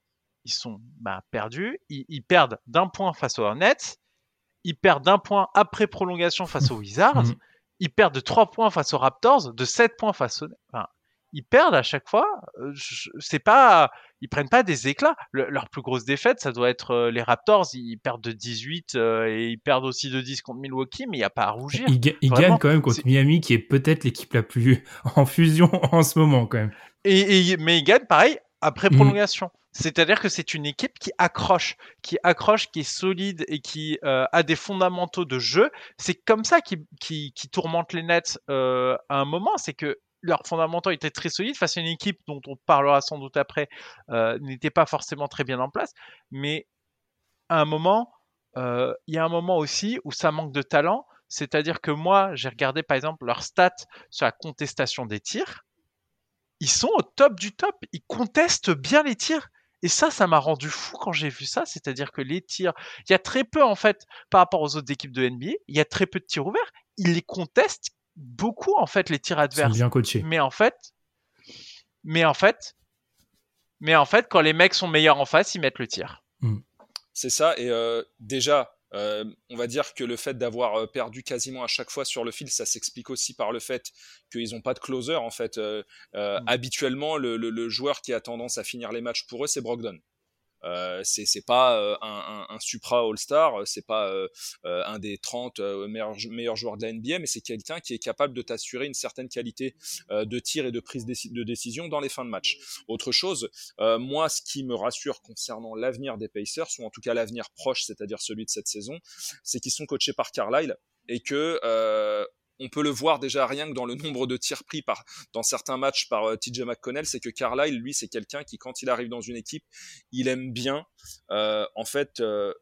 perdus. Ils perdent d'1 point face aux Hornets, ils perdent d'1 point après prolongation face aux Wizards, ils perdent de 3 points face aux Raptors, de 7 points face aux... Enfin, ils perdent à chaque fois. Ils prennent pas des éclats. Leur plus grosse défaite, ça doit être les Raptors. Ils perdent de 18 et ils perdent aussi de 10 contre Milwaukee, mais il n'y a pas à rougir. Ils gagnent quand même contre Miami, qui est peut-être l'équipe la plus en fusion en ce moment quand même. Mais ils gagnent pareil après prolongation. C'est-à-dire que c'est une équipe qui accroche, qui est solide et qui a des fondamentaux de jeu. C'est comme ça qui tourmente les Nets à un moment. C'est que leurs fondamentaux étaient très solides face à une équipe dont on parlera sans doute après, n'était pas forcément très bien en place. Mais à un moment, il y a un moment aussi où ça manque de talent. C'est-à-dire que moi, j'ai regardé par exemple leurs stats sur la contestation des tirs. Ils sont au top du top. Ils contestent bien les tirs. Et ça m'a rendu fou quand j'ai vu ça. C'est-à-dire que les tirs, il y a très peu en fait par rapport aux autres équipes de NBA. Il y a très peu de tirs ouverts. Ils les contestent beaucoup en fait les tirs Ils sont adverses. bien coachés. Mais en fait, quand les mecs sont meilleurs en face, ils mettent le tir. C'est ça. Et déjà, on va dire que le fait d'avoir perdu quasiment à chaque fois sur le fil, ça s'explique aussi par le fait qu'ils n'ont pas de closer. En fait, habituellement, le joueur qui a tendance à finir les matchs pour eux, c'est Brogdon. C'est pas un supra All-Star, c'est pas un des 30 meilleurs joueurs de la NBA, mais c'est quelqu'un qui est capable de t'assurer une certaine qualité de tir et de prise de décision dans les fins de match. Autre chose, moi, ce qui me rassure concernant l'avenir des Pacers, ou en tout cas l'avenir proche, c'est-à-dire celui de cette saison, c'est qu'ils sont coachés par Carlisle et que on peut le voir déjà rien que dans le nombre de tirs pris dans certains matchs par TJ McConnell, c'est que Carlisle, lui, c'est quelqu'un qui, quand il arrive dans une équipe, il aime bien, en fait,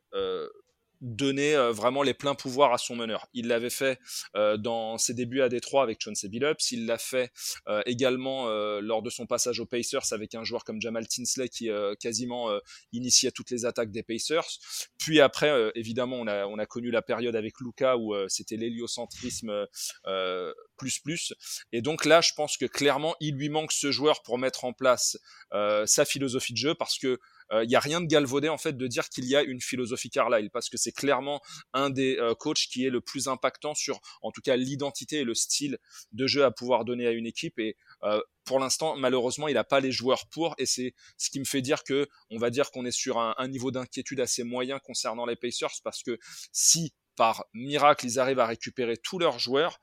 donner vraiment les pleins pouvoirs à son meneur. Il l'avait fait dans ses débuts à Détroit avec Chauncey Billups, il l'a fait également lors de son passage aux Pacers avec un joueur comme Jamal Tinsley qui quasiment initiait toutes les attaques des Pacers. Puis après, évidemment, on a connu la période avec Luka où c'était l'héliocentrisme plus. Et donc là, je pense que clairement, il lui manque ce joueur pour mettre en place sa philosophie de jeu parce que il y a rien de galvaudé en fait de dire qu'il y a une philosophie Carlisle parce que c'est clairement un des coachs qui est le plus impactant sur en tout cas l'identité et le style de jeu à pouvoir donner à une équipe et pour l'instant malheureusement il n'a pas les joueurs pour et c'est ce qui me fait dire que on va dire qu'on est sur un niveau d'inquiétude assez moyen concernant les Pacers parce que si par miracle ils arrivent à récupérer tous leurs joueurs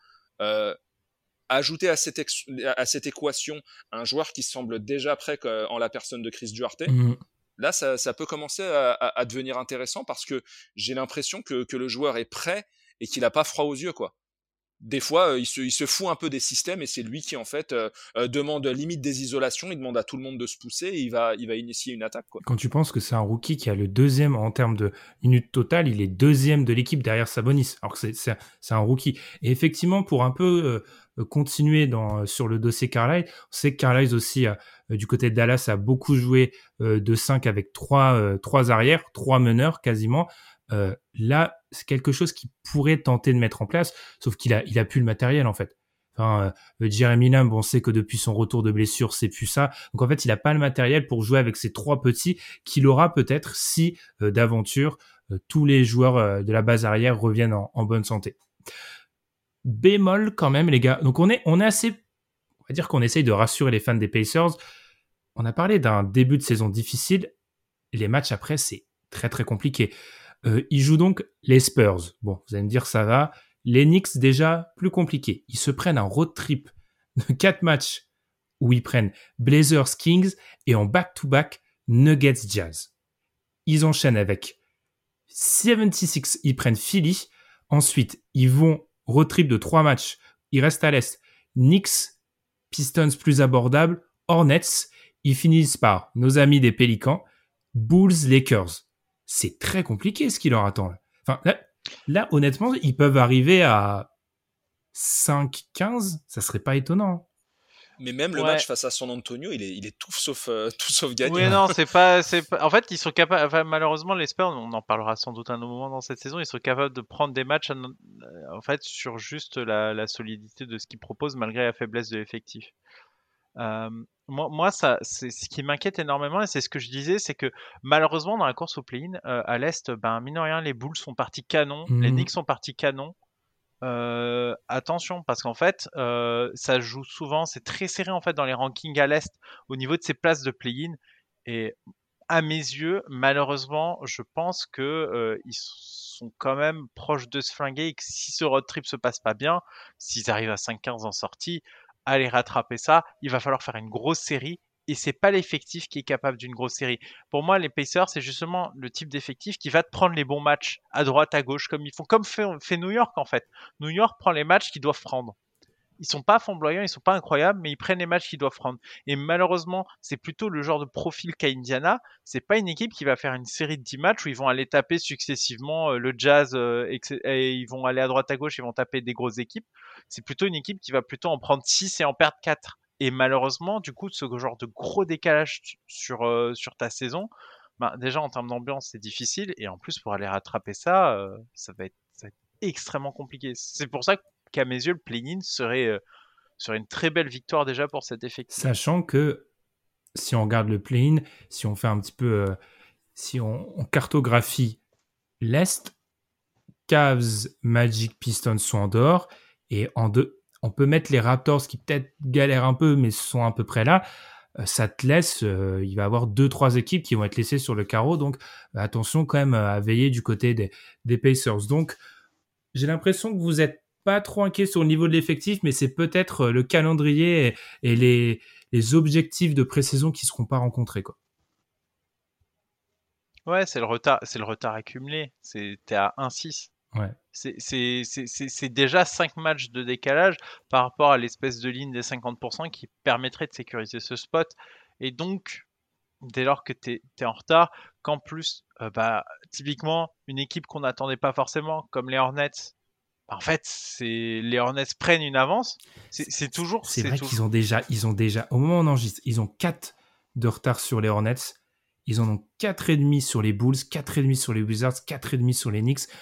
ajouter à cette équation un joueur qui semble déjà prêt en la personne de Chris Duarte là, ça peut commencer à devenir intéressant parce que j'ai l'impression que le joueur est prêt et qu'il n'a pas froid aux yeux, quoi. Des fois, il se fout un peu des systèmes et c'est lui qui, en fait, demande limite des isolations, il demande à tout le monde de se pousser et il va initier une attaque, quoi. Quand tu penses que c'est un rookie qui a le deuxième en termes de minutes totales, il est deuxième de l'équipe derrière Sabonis, alors que c'est un rookie. Et effectivement, pour un peu continuer sur le dossier Carlisle, on sait que Carlisle aussi, du côté de Dallas, a beaucoup joué de 5 avec trois arrières, 3 meneurs quasiment. Là, c'est quelque chose qui pourrait tenter de mettre en place, sauf qu'il a plus le matériel en fait. Enfin, Jeremy Lamb, on sait que depuis son retour de blessure, c'est plus ça. Donc en fait, il a pas le matériel pour jouer avec ces 3 petits qu'il aura peut-être si d'aventure tous les joueurs de la base arrière reviennent en bonne santé. Bémol quand même les gars. Donc on est assez, on va dire qu'on essaye de rassurer les fans des Pacers. On a parlé d'un début de saison difficile. Les matchs après, c'est très très compliqué. Ils jouent donc les Spurs. Bon, vous allez me dire ça va. Les Knicks, déjà, plus compliqué. Ils se prennent un road trip de 4 matchs où ils prennent Blazers, Kings et en back-to-back Nuggets, Jazz. Ils enchaînent avec 76, ils prennent Philly. Ensuite, ils vont road trip de 3 matchs. Ils restent à l'Est. Knicks, Pistons plus abordable, Hornets. Ils finissent par nos amis des Pélicans, Bulls, Lakers. C'est très compliqué ce qui leur attend. Enfin, là, honnêtement, ils peuvent arriver à 5-15, ça serait pas étonnant. Mais même le match face à San Antonio, il est tout sauf gagné. Oui, non, c'est pas. En fait, ils sont capables. Enfin, malheureusement, les Spurs, on en parlera sans doute à un moment dans cette saison. Ils sont capables de prendre des matchs, en fait, sur juste la solidité de ce qu'ils proposent malgré la faiblesse de l'effectif. Moi, ça, c'est ce qui m'inquiète énormément et c'est ce que je disais, c'est que malheureusement dans la course au play-in à l'est, mine de rien, les Bulls sont partis canon, les Knicks sont partis canon. Attention parce qu'en fait, ça joue souvent, c'est très serré en fait dans les rankings à l'est au niveau de ces places de play-in et à mes yeux, malheureusement, je pense que ils sont quand même proches de se flinguer et que si ce road trip se passe pas bien, s'ils arrivent à 5-15 en sortie, aller rattraper ça, il va falloir faire une grosse série et c'est pas l'effectif qui est capable d'une grosse série. Pour moi, les Pacers, c'est justement le type d'effectif qui va te prendre les bons matchs à droite, à gauche, comme ils font, comme fait New York en fait. New York prend les matchs qu'ils doivent prendre. Ils sont pas flamboyants, ils sont pas incroyables, mais ils prennent les matchs qu'ils doivent prendre. Et malheureusement, c'est plutôt le genre de profil qu'a Indiana. C'est pas une équipe qui va faire une série de 10 matchs où ils vont aller taper successivement le Jazz et ils vont aller à droite à gauche, ils vont taper des grosses équipes. C'est plutôt une équipe qui va plutôt en prendre 6 et en perdre 4. Et malheureusement, du coup, ce genre de gros décalage sur ta saison, ben, déjà en termes d'ambiance, c'est difficile. Et en plus, pour aller rattraper ça, ça va être extrêmement compliqué. C'est pour ça qu'à mes yeux, le play-in serait une très belle victoire déjà pour cet effectif. Sachant que si on regarde le play-in, si on fait un petit peu, si on cartographie l'Est, Cavs, Magic, Pistons sont en dehors, et on peut mettre les Raptors qui peut-être galèrent un peu, mais sont à peu près là. Ça te laisse, il va y avoir 2-3 équipes qui vont être laissées sur le carreau, donc attention quand même à veiller du côté des Pacers. Donc j'ai l'impression que vous êtes pas trop inquiet sur le niveau de l'effectif, mais c'est peut-être le calendrier et les objectifs de pré-saison qui seront pas rencontrés, quoi. Ouais, c'est le retard accumulé. T'es à 1-6. Ouais. C'est déjà 5 matchs de décalage par rapport à l'espèce de ligne des 50% qui permettrait de sécuriser ce spot. Et donc, dès lors que t'es en retard, qu'en plus, typiquement, une équipe qu'on n'attendait pas forcément, comme les Hornets, en fait, les Hornets prennent une avance. C'est toujours. C'est vrai qu'ils ont déjà, au moment où on enregistre, ils ont 4 de retard sur les Hornets. Ils en ont 4,5 sur les Bulls, 4,5 sur les Wizards, 4,5 sur les Knicks.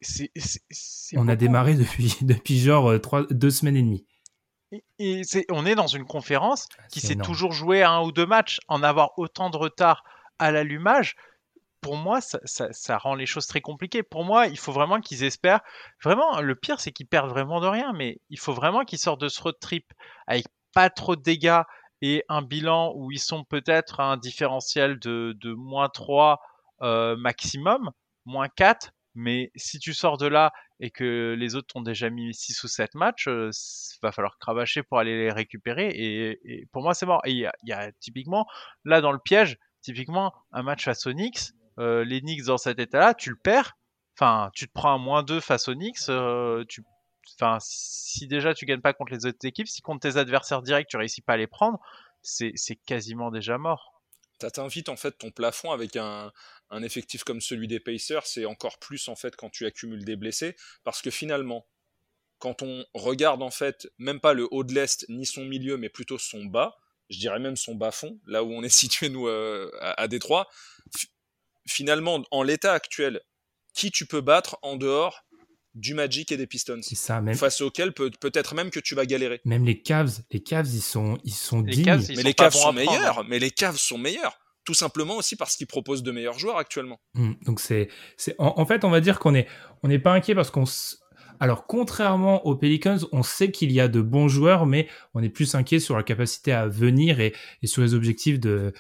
On a démarré depuis genre 2 semaines et demie. Et on est dans une conférence qui s'est toujours jouée à 1 ou 2 matchs. En avoir autant de retard à l'allumage, pour moi, ça rend les choses très compliquées. Pour moi, il faut vraiment qu'ils espèrent. Vraiment, le pire, c'est qu'ils perdent vraiment de rien, mais il faut vraiment qu'ils sortent de ce road trip avec pas trop de dégâts et un bilan où ils sont peut-être à un différentiel de -3 maximum, -4. Mais si tu sors de là et que les autres t'ont déjà mis 6 ou 7 matchs, va falloir cravacher pour aller les récupérer. Et pour moi, c'est mort. Et il y a typiquement, là dans le piège, typiquement un match face aux Knicks, les Knicks dans cet état-là, tu le perds. Enfin, tu te prends un -2 face aux Knicks. Enfin, si déjà tu gagnes pas contre les autres équipes, si contre tes adversaires directs tu réussis pas à les prendre, c'est quasiment déjà mort. T'invites en fait ton plafond avec un effectif comme celui des Pacers, c'est encore plus en fait quand tu accumules des blessés, parce que finalement, quand on regarde en fait même pas le haut de l'Est ni son milieu, mais plutôt son bas, je dirais même son bas fond, là où on est situé nous à Détroit, finalement en l'état actuel, qui tu peux battre en dehors du Magic et des Pistons, c'est ça, même face auxquels peut-être même que tu vas galérer. Même les Cavs, ils sont dignes. Mais les Cavs sont meilleurs. Mais les Cavs sont meilleurs. Tout simplement aussi parce qu'ils proposent de meilleurs joueurs actuellement. Donc en fait, on va dire qu'on n'est pas inquiet parce alors contrairement aux Pelicans, on sait qu'il y a de bons joueurs, mais on est plus inquiet sur la capacité à venir et sur les objectifs de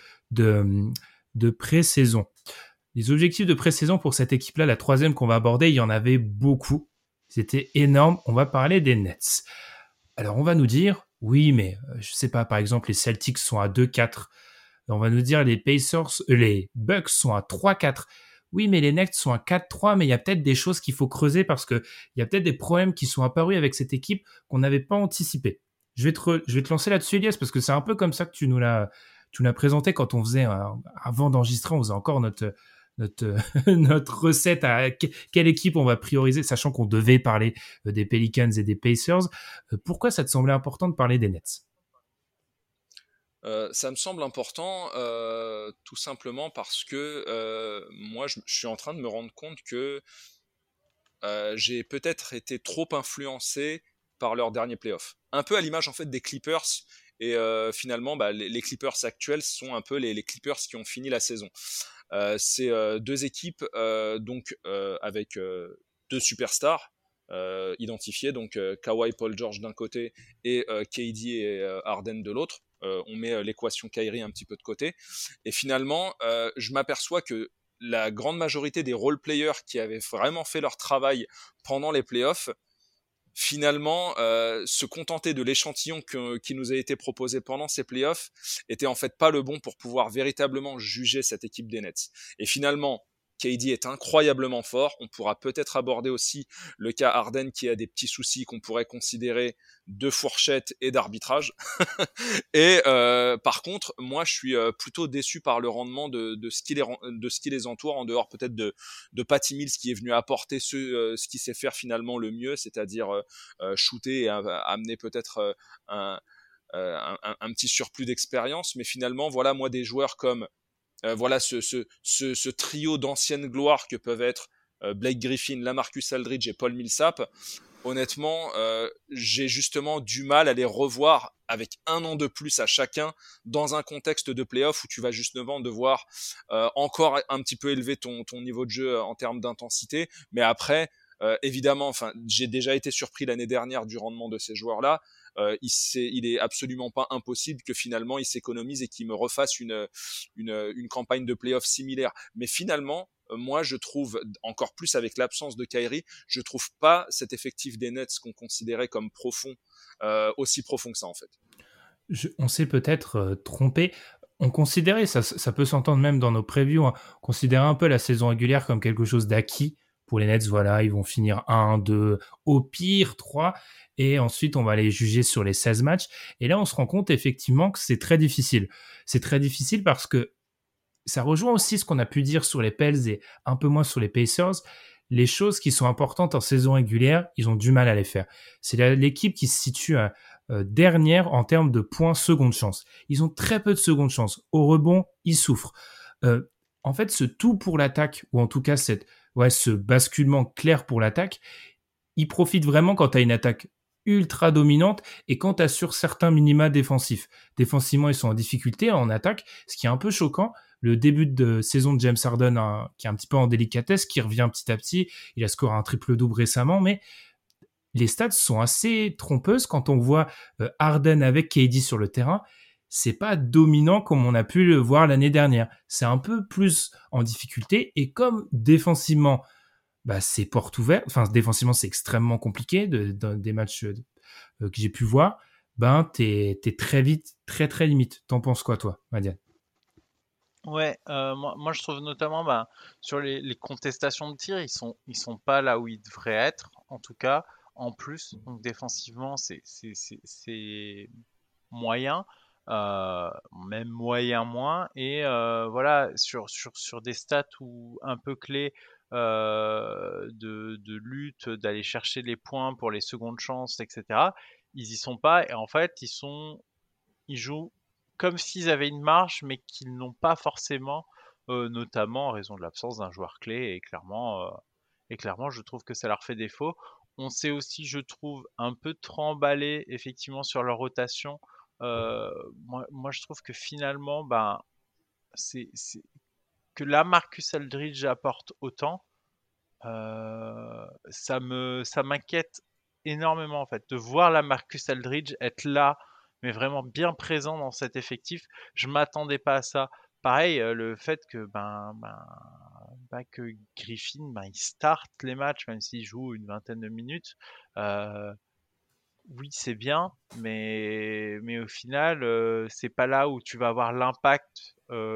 pré-saison. Les objectifs de pré-saison pour cette équipe-là, la troisième qu'on va aborder, il y en avait beaucoup. C'était énorme. On va parler des Nets. Alors, on va nous dire, oui, mais je sais pas, par exemple, les Celtics sont à 2-4. On va nous dire, les Bucks sont à 3-4. Oui, mais les Nets sont à 4-3, mais il y a peut-être des choses qu'il faut creuser parce que il y a peut-être des problèmes qui sont apparus avec cette équipe qu'on n'avait pas anticipé. Je vais te lancer là-dessus, Elias, parce que c'est un peu comme ça que tu nous l'as présenté quand on faisait, avant d'enregistrer, on faisait encore notre recette à quelle équipe on va prioriser, sachant qu'on devait parler des Pelicans et des Pacers. Pourquoi ça te semblait important de parler des Nets ? Ça me semble important tout simplement parce que moi je suis en train de me rendre compte que j'ai peut-être été trop influencé par leur dernier playoff. Un peu à l'image en fait des Clippers, et finalement les Clippers actuels sont un peu les Clippers qui ont fini la saison. C'est deux équipes donc avec deux superstars identifiés, donc Kawhi, Paul George d'un côté et KD et Harden de l'autre. On met l'équation Kyrie un petit peu de côté, et finalement je m'aperçois que la grande majorité des role-players qui avaient vraiment fait leur travail pendant les playoffs finalement, se contenter de l'échantillon qui nous a été proposé pendant ces playoffs était en fait pas le bon pour pouvoir véritablement juger cette équipe des Nets. Et finalement, KD est incroyablement fort. On pourra peut-être aborder aussi le cas Harden qui a des petits soucis qu'on pourrait considérer de fourchette et d'arbitrage. Et par contre, moi, je suis plutôt déçu par le rendement de ce qui les entoure, en dehors peut-être de Patty Mills qui est venu apporter ce qui sait faire finalement le mieux, c'est-à-dire shooter et amener peut-être un petit surplus d'expérience. Mais finalement, voilà, moi, des joueurs comme voilà ce trio d'anciennes gloires que peuvent être Blake Griffin, LaMarcus Aldridge et Paul Millsap, honnêtement, j'ai justement du mal à les revoir avec 1 an de plus à chacun dans un contexte de play-off où tu vas justement devoir encore un petit peu élever ton niveau de jeu en termes d'intensité. Mais après, évidemment, enfin, j'ai déjà été surpris l'année dernière du rendement de ces joueurs-là. Il est absolument pas impossible que finalement ils s'économisent et qu'ils me refassent une campagne de play-off similaire. Mais finalement, moi je trouve, encore plus avec l'absence de Kyrie, je trouve pas cet effectif des Nets qu'on considérait comme profond, aussi profond que ça en fait. On s'est peut-être trompé. On considérait, ça peut s'entendre même dans nos previews, hein, on considérait un peu la saison régulière comme quelque chose d'acquis pour les Nets. Voilà, ils vont finir 1, 2, au pire 3, et ensuite on va les juger sur les 16 matchs. Et là, on se rend compte effectivement que c'est très difficile. C'est très difficile parce que ça rejoint aussi ce qu'on a pu dire sur les Pels et un peu moins sur les Pacers. Les choses qui sont importantes en saison régulière, ils ont du mal à les faire. C'est l'équipe qui se situe dernière en termes de points seconde chance. Ils ont très peu de seconde chance. Au rebond, ils souffrent. En fait, ce tout pour l'attaque, ou en tout cas ce basculement clair pour l'attaque, il profite vraiment quand tu as une attaque ultra dominante et quand tu assures certains minima défensifs. Défensivement, ils sont en difficulté en attaque, ce qui est un peu choquant. Le début de saison de James Harden, qui est un petit peu en délicatesse, qui revient petit à petit. Il a scoré un triple-double récemment, mais les stats sont assez trompeuses quand on voit Harden avec KD sur le terrain. C'est pas dominant comme on a pu le voir l'année dernière. C'est un peu plus en difficulté, et comme défensivement, c'est porte ouverte. Enfin, défensivement, c'est extrêmement compliqué dans des matchs que j'ai pu voir. T'es très vite, très très limite. T'en penses quoi, toi, Madiane? Ouais, moi je trouve notamment sur les contestations de tir, ils sont pas là où ils devraient être, en tout cas. En plus, donc défensivement, c'est moyen, même moyen moins. Et voilà, sur des stats un peu clés de lutte, d'aller chercher les points pour les secondes chances, etc., ils y sont pas. Et en fait, ils jouent comme s'ils avaient une marge, mais qu'ils n'ont pas forcément, notamment en raison de l'absence d'un joueur clé. Et clairement, je trouve que ça leur fait défaut. On s'est aussi, je trouve, un peu trop emballé effectivement sur leur rotation. Moi, je trouve que finalement, c'est que là, Marcus Aldridge apporte autant. Ça m'inquiète énormément en fait de voir la Marcus Aldridge être là, mais vraiment bien présent dans cet effectif. Je m'attendais pas à ça. Pareil, le fait que que Griffin, il starte les matchs même s'il joue une vingtaine de minutes. Oui, c'est bien, mais au final, c'est pas là où tu vas avoir l'impact,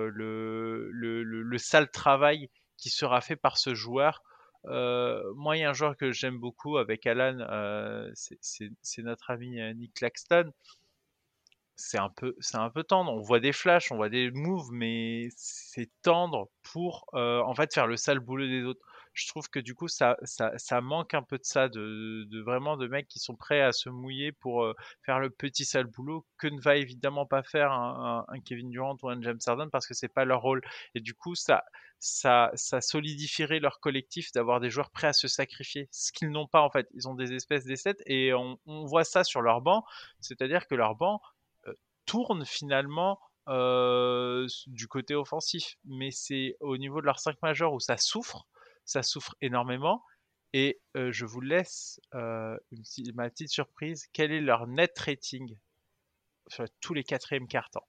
le sale travail qui sera fait par ce joueur. Moi, il y a un joueur que j'aime beaucoup avec Alan, c'est notre ami Nick Claxton. C'est un peu tendre. On voit des flashs, on voit des moves, mais c'est tendre pour en fait faire le sale boulot des autres. Je trouve que du coup ça manque un peu de ça, de vraiment de mecs qui sont prêts à se mouiller pour faire le petit sale boulot que ne va évidemment pas faire un Kevin Durant ou un James Harden parce que c'est pas leur rôle. Et du coup ça solidifierait leur collectif d'avoir des joueurs prêts à se sacrifier, ce qu'ils n'ont pas en fait. Ils ont des espèces d'essais et on voit ça sur leur banc, c'est-à-dire que leur banc tourne finalement du côté offensif. Mais c'est au niveau de leurs 5 majeurs où ça souffre énormément. Et je vous laisse ma petite surprise. Quel est leur net rating sur tous les quatrièmes quarts-temps?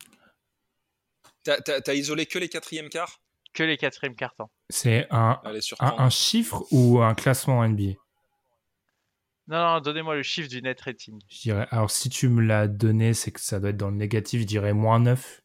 T'as isolé que les quatrièmes quarts? Que les quatrièmes quarts-temps. C'est un chiffre ou un classement NBA? Non, donnez-moi le chiffre du net rating. Je dirais, alors si tu me l'as donné, c'est que ça doit être dans le négatif, je dirais -9.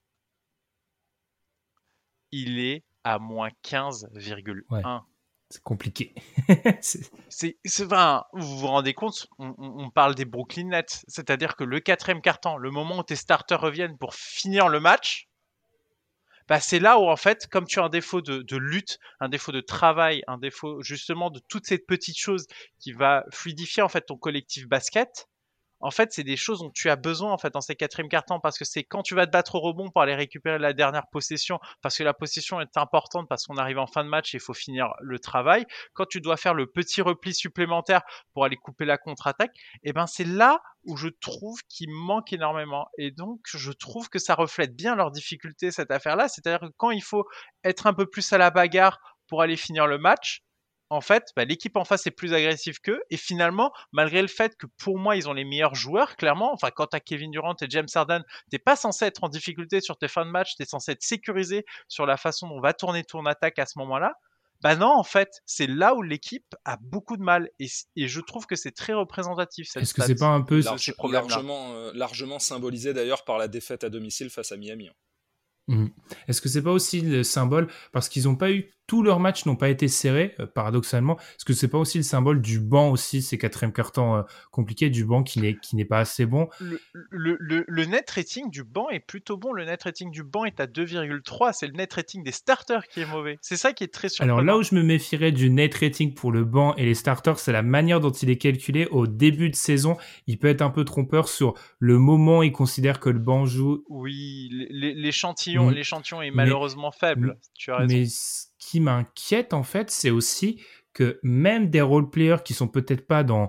Il est à moins 15,1. Ouais. C'est compliqué. Enfin, vous vous rendez compte, on parle des Brooklyn Nets, c'est-à-dire que le 4e quart-temps, le moment où tes starters reviennent pour finir le match, bah c'est là où en fait, comme tu as un défaut de lutte, un défaut de travail, un défaut justement de toutes ces petites choses qui va fluidifier en fait ton collectif basket. En fait, c'est des choses dont tu as besoin en fait dans ces 4e quart-temps parce que c'est quand tu vas te battre au rebond pour aller récupérer la dernière possession, parce que la possession est importante parce qu'on arrive en fin de match et il faut finir le travail. Quand tu dois faire le petit repli supplémentaire pour aller couper la contre-attaque, et ben c'est là où je trouve qu'il manque énormément. Et donc, je trouve que ça reflète bien leurs difficultés cette affaire-là. C'est-à-dire que quand il faut être un peu plus à la bagarre pour aller finir le match, en fait, bah, l'équipe en face est plus agressive qu'eux. Et finalement, malgré le fait que pour moi, ils ont les meilleurs joueurs, clairement, enfin, quand tu as Kevin Durant et James Harden, t'es pas censé être en difficulté sur tes fins de match, t'es censé être sécurisé sur la façon dont va tourner ton attaque à ce moment-là. Bah non, en fait, c'est là où l'équipe a beaucoup de mal. Et je trouve que c'est très représentatif. Est-ce que c'est pas un peu largement symbolisé d'ailleurs par la défaite à domicile face à Miami. Est-ce que c'est pas aussi le symbole, parce qu'ils n'ont pas eu, tous leurs matchs n'ont pas été serrés, paradoxalement, est-ce que c'est pas aussi le symbole du banc aussi, ces 4e quart-temps compliqués, du banc qui n'est pas assez bon? Le net rating du banc est plutôt bon. Le net rating du banc est à 2,3. C'est le net rating des starters qui est mauvais. C'est ça qui est très surprenant. Alors là où je me méfierais du net rating pour le banc et les starters, c'est la manière dont il est calculé au début de saison. Il peut être un peu trompeur sur le moment où il considère que le banc joue. Oui, l'échantillon est malheureusement faible. Tu as raison. Mais ce qui m'inquiète en fait, c'est aussi que même des role-players qui sont peut-être pas dans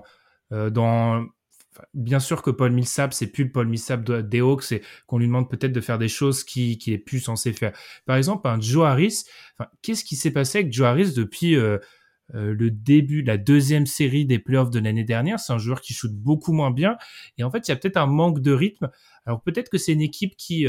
bien sûr que Paul Millsap, c'est plus le Paul Millsap des Hawks et qu'on lui demande peut-être de faire des choses qu'il est plus censé faire. Par exemple, un Joe Harris, qu'est-ce qui s'est passé avec Joe Harris depuis le début, la 2e série des playoffs de l'année dernière? C'est un joueur qui shoot beaucoup moins bien et en fait, il y a peut-être un manque de rythme. Alors peut-être que c'est une équipe qui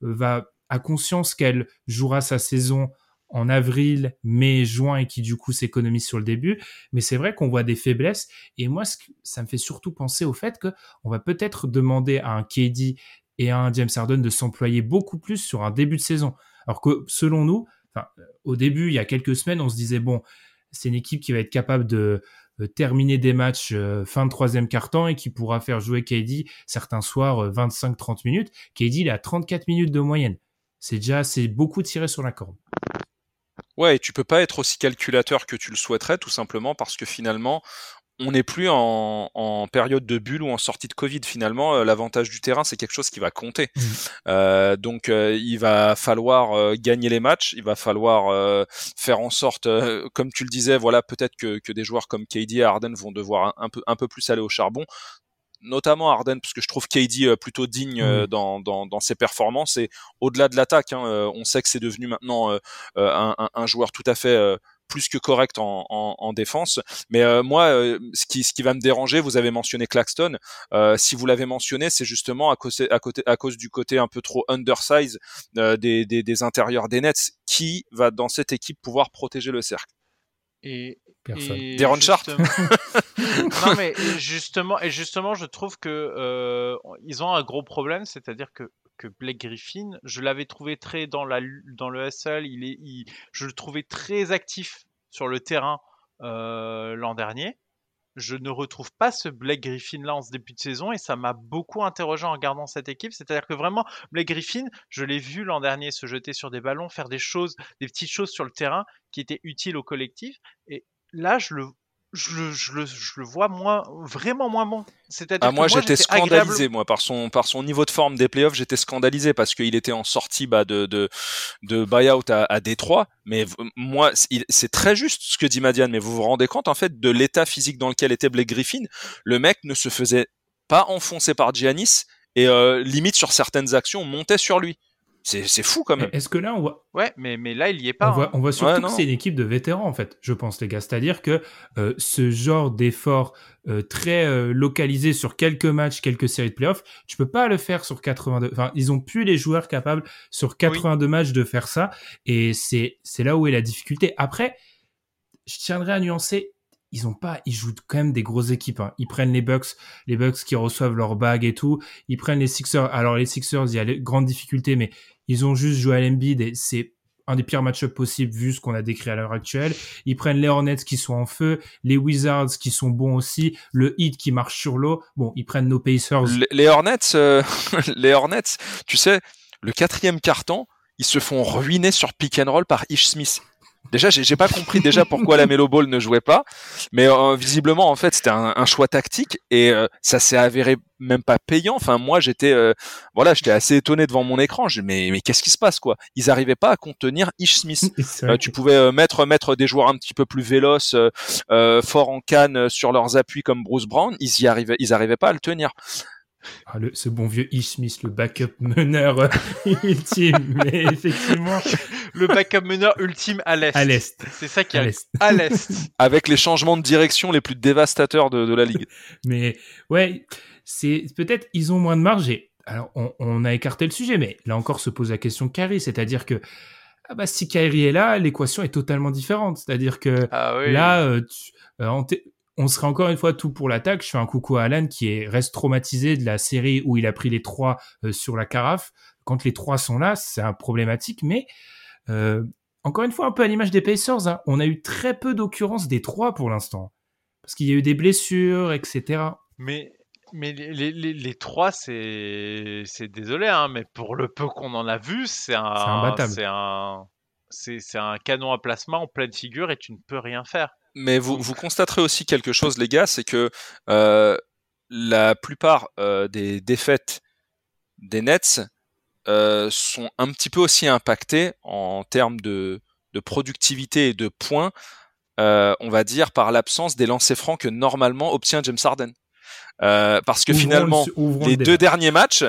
a conscience qu'elle jouera sa saison en avril, mai, juin et qui du coup s'économise sur le début. Mais c'est vrai qu'on voit des faiblesses et moi, ça me fait surtout penser au fait qu'on va peut-être demander à un KD et à un James Harden de s'employer beaucoup plus sur un début de saison. Alors que selon nous, au début, il y a quelques semaines, on se disait bon, c'est une équipe qui va être capable de terminer des matchs fin de 3e quart-temps et qui pourra faire jouer KD certains soirs 25-30 minutes. KD, il est à 34 minutes de moyenne. C'est beaucoup tiré sur la corde. Ouais, et tu peux pas être aussi calculateur que tu le souhaiterais, tout simplement parce que finalement, on n'est plus en période de bulle ou en sortie de Covid. Finalement, l'avantage du terrain, c'est quelque chose qui va compter. Donc, il va falloir gagner les matchs. Il va falloir faire en sorte, comme tu le disais, voilà, peut-être que des joueurs comme KD et Harden vont devoir un peu plus aller au charbon. Notamment Harden, parce que je trouve KD plutôt digne dans ses performances et au-delà de l'attaque. On sait que c'est devenu maintenant un joueur tout à fait plus que correct en défense. Mais moi, ce qui va me déranger, vous avez mentionné Claxton. Si vous l'avez mentionné, c'est justement à cause du côté un peu trop undersize des intérieurs des Nets. Qui va dans cette équipe pouvoir protéger le cercle? Personne. Deron Sharp. Non mais justement, je trouve que ils ont un gros problème, c'est-à-dire que Blake Griffin, je l'avais trouvé très dans le hustle, je le trouvais très actif sur le terrain l'an dernier. Je ne retrouve pas ce Blake Griffin là en ce début de saison et ça m'a beaucoup interrogé en regardant cette équipe. C'est-à-dire que vraiment, Blake Griffin, je l'ai vu l'an dernier se jeter sur des ballons, faire des petites choses sur le terrain qui étaient utiles au collectif. Et là, je le vois vraiment moins bon. C'est-à-dire moi, que j'étais scandalisé, par son niveau de forme des playoffs, j'étais scandalisé parce qu'il était en sortie de buyout à Détroit. Mais moi, c'est très juste ce que dit Madiane, mais vous vous rendez compte en fait de l'état physique dans lequel était Blake Griffin. Le mec ne se faisait pas enfoncer par Giannis et limite sur certaines actions montait sur lui. C'est fou quand même. Est-ce que là on voit... Ouais, mais là il y est pas. On voit surtout que c'est une équipe de vétérans en fait, je pense les gars. C'est-à-dire que ce genre d'effort très localisé sur quelques matchs, quelques séries de playoffs, tu peux pas le faire sur 82. Enfin, ils ont plus les joueurs capables sur 82 matchs de faire ça, et c'est là où est la difficulté. Après, je tiendrais à nuancer. ils jouent quand même des grosses équipes, hein. Ils prennent les Bucks qui reçoivent leur bague et tout. Ils prennent les Sixers. Alors, les Sixers, il y a les grandes difficultés, mais ils ont juste Joel Embiid et c'est un des pires match-ups possibles vu ce qu'on a décrit à l'heure actuelle. Ils prennent les Hornets qui sont en feu, les Wizards qui sont bons aussi, le Heat qui marche sur l'eau. Bon, ils prennent nos Pacers. Les Hornets, les Hornets, tu sais, le 4e quart-temps, ils se font ruiner sur pick and roll par Ish Smith. Déjà, j'ai pas compris déjà pourquoi la Melo Ball ne jouait pas, mais visiblement en fait c'était un choix tactique et ça s'est avéré même pas payant. Enfin moi j'étais assez étonné devant mon écran. Mais qu'est-ce qui se passe quoi? Ils arrivaient pas à contenir Ish Smith. Tu pouvais mettre des joueurs un petit peu plus véloces, forts en canne sur leurs appuis comme Bruce Brown. Ils arrivaient pas à le tenir. Ah, ce bon vieux Ish Smith, le backup meneur ultime, mais effectivement. Le backup meneur ultime à l'Est. À l'Est. C'est ça qui est à l'Est. Avec les changements de direction les plus dévastateurs de la ligue. Mais ouais, c'est peut-être ils ont moins de marge. Et alors on a écarté le sujet, mais là encore se pose la question Kyrie, c'est-à-dire que si Kyrie est là, l'équation est totalement différente. C'est-à-dire que là, on serait encore une fois tout pour l'attaque. Je fais un coucou à Alan qui reste traumatisé de la série où il a pris les 3 sur la carafe. Quand les 3 sont là, c'est un problématique. Mais encore une fois, un peu à l'image des Pacers, hein, on a eu très peu d'occurrences des 3 pour l'instant. Parce qu'il y a eu des blessures, etc. Mais les 3, c'est désolé, hein, mais pour le peu qu'on en a vu, c'est imbattable. C'est un canon à plasma en pleine figure et tu ne peux rien faire. Mais vous constaterez aussi quelque chose, les gars, c'est que la plupart des défaites des Nets sont un petit peu aussi impactées en termes de productivité et de points, on va dire, par l'absence des lancers francs que normalement obtient James Harden. Parce que finalement, les 2 derniers matchs,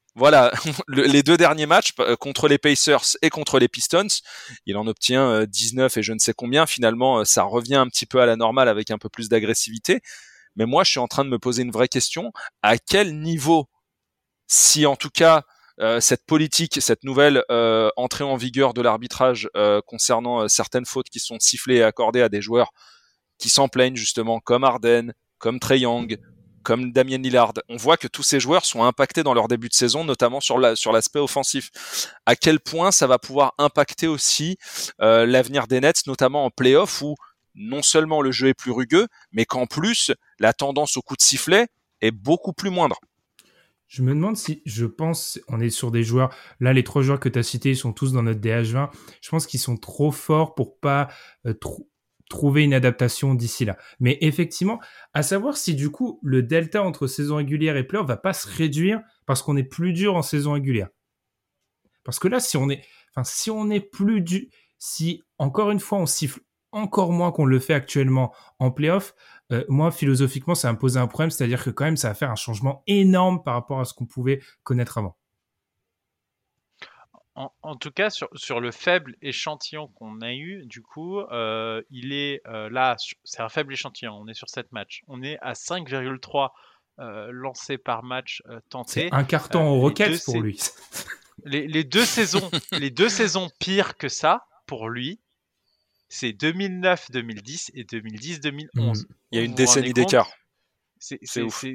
les 2 derniers matchs contre les Pacers et contre les Pistons, il en obtient 19 et je ne sais combien. Finalement, ça revient un petit peu à la normale avec un peu plus d'agressivité. Mais moi, je suis en train de me poser une vraie question. À quel niveau, si en tout cas, cette politique, cette nouvelle entrée en vigueur de l'arbitrage concernant certaines fautes qui sont sifflées et accordées à des joueurs qui s'en plaignent justement, comme Harden, comme Trae Young, comme Damian Lillard, on voit que tous ces joueurs sont impactés dans leur début de saison, notamment sur l'aspect offensif. À quel point ça va pouvoir impacter aussi l'avenir des Nets, notamment en play-off, où non seulement le jeu est plus rugueux, mais qu'en plus, la tendance au coup de sifflet est beaucoup plus moindre. Je me demande on est sur des joueurs, là les 3 joueurs que tu as cités, ils sont tous dans notre DH20, je pense qu'ils sont trop forts pour pas trouver une adaptation d'ici là. Mais effectivement, à savoir si du coup le delta entre saison régulière et play-off va pas se réduire parce qu'on est plus dur en saison régulière. Parce que là, si on est plus dur, si encore une fois on siffle encore moins qu'on le fait actuellement en play-off, moi philosophiquement ça va me poser un problème, c'est-à-dire que quand même ça va faire un changement énorme par rapport à ce qu'on pouvait connaître avant. En tout cas, sur le faible échantillon qu'on a eu, du coup, il est là, c'est un faible échantillon, on est sur 7 matchs. On est à 5,3 lancés par match tentés. C'est un carton aux Rockets pour lui. Les 2 saisons pires que ça, pour lui, c'est 2009-2010 et 2010-2011. Il y a une décennie d'écart. C'est ouf.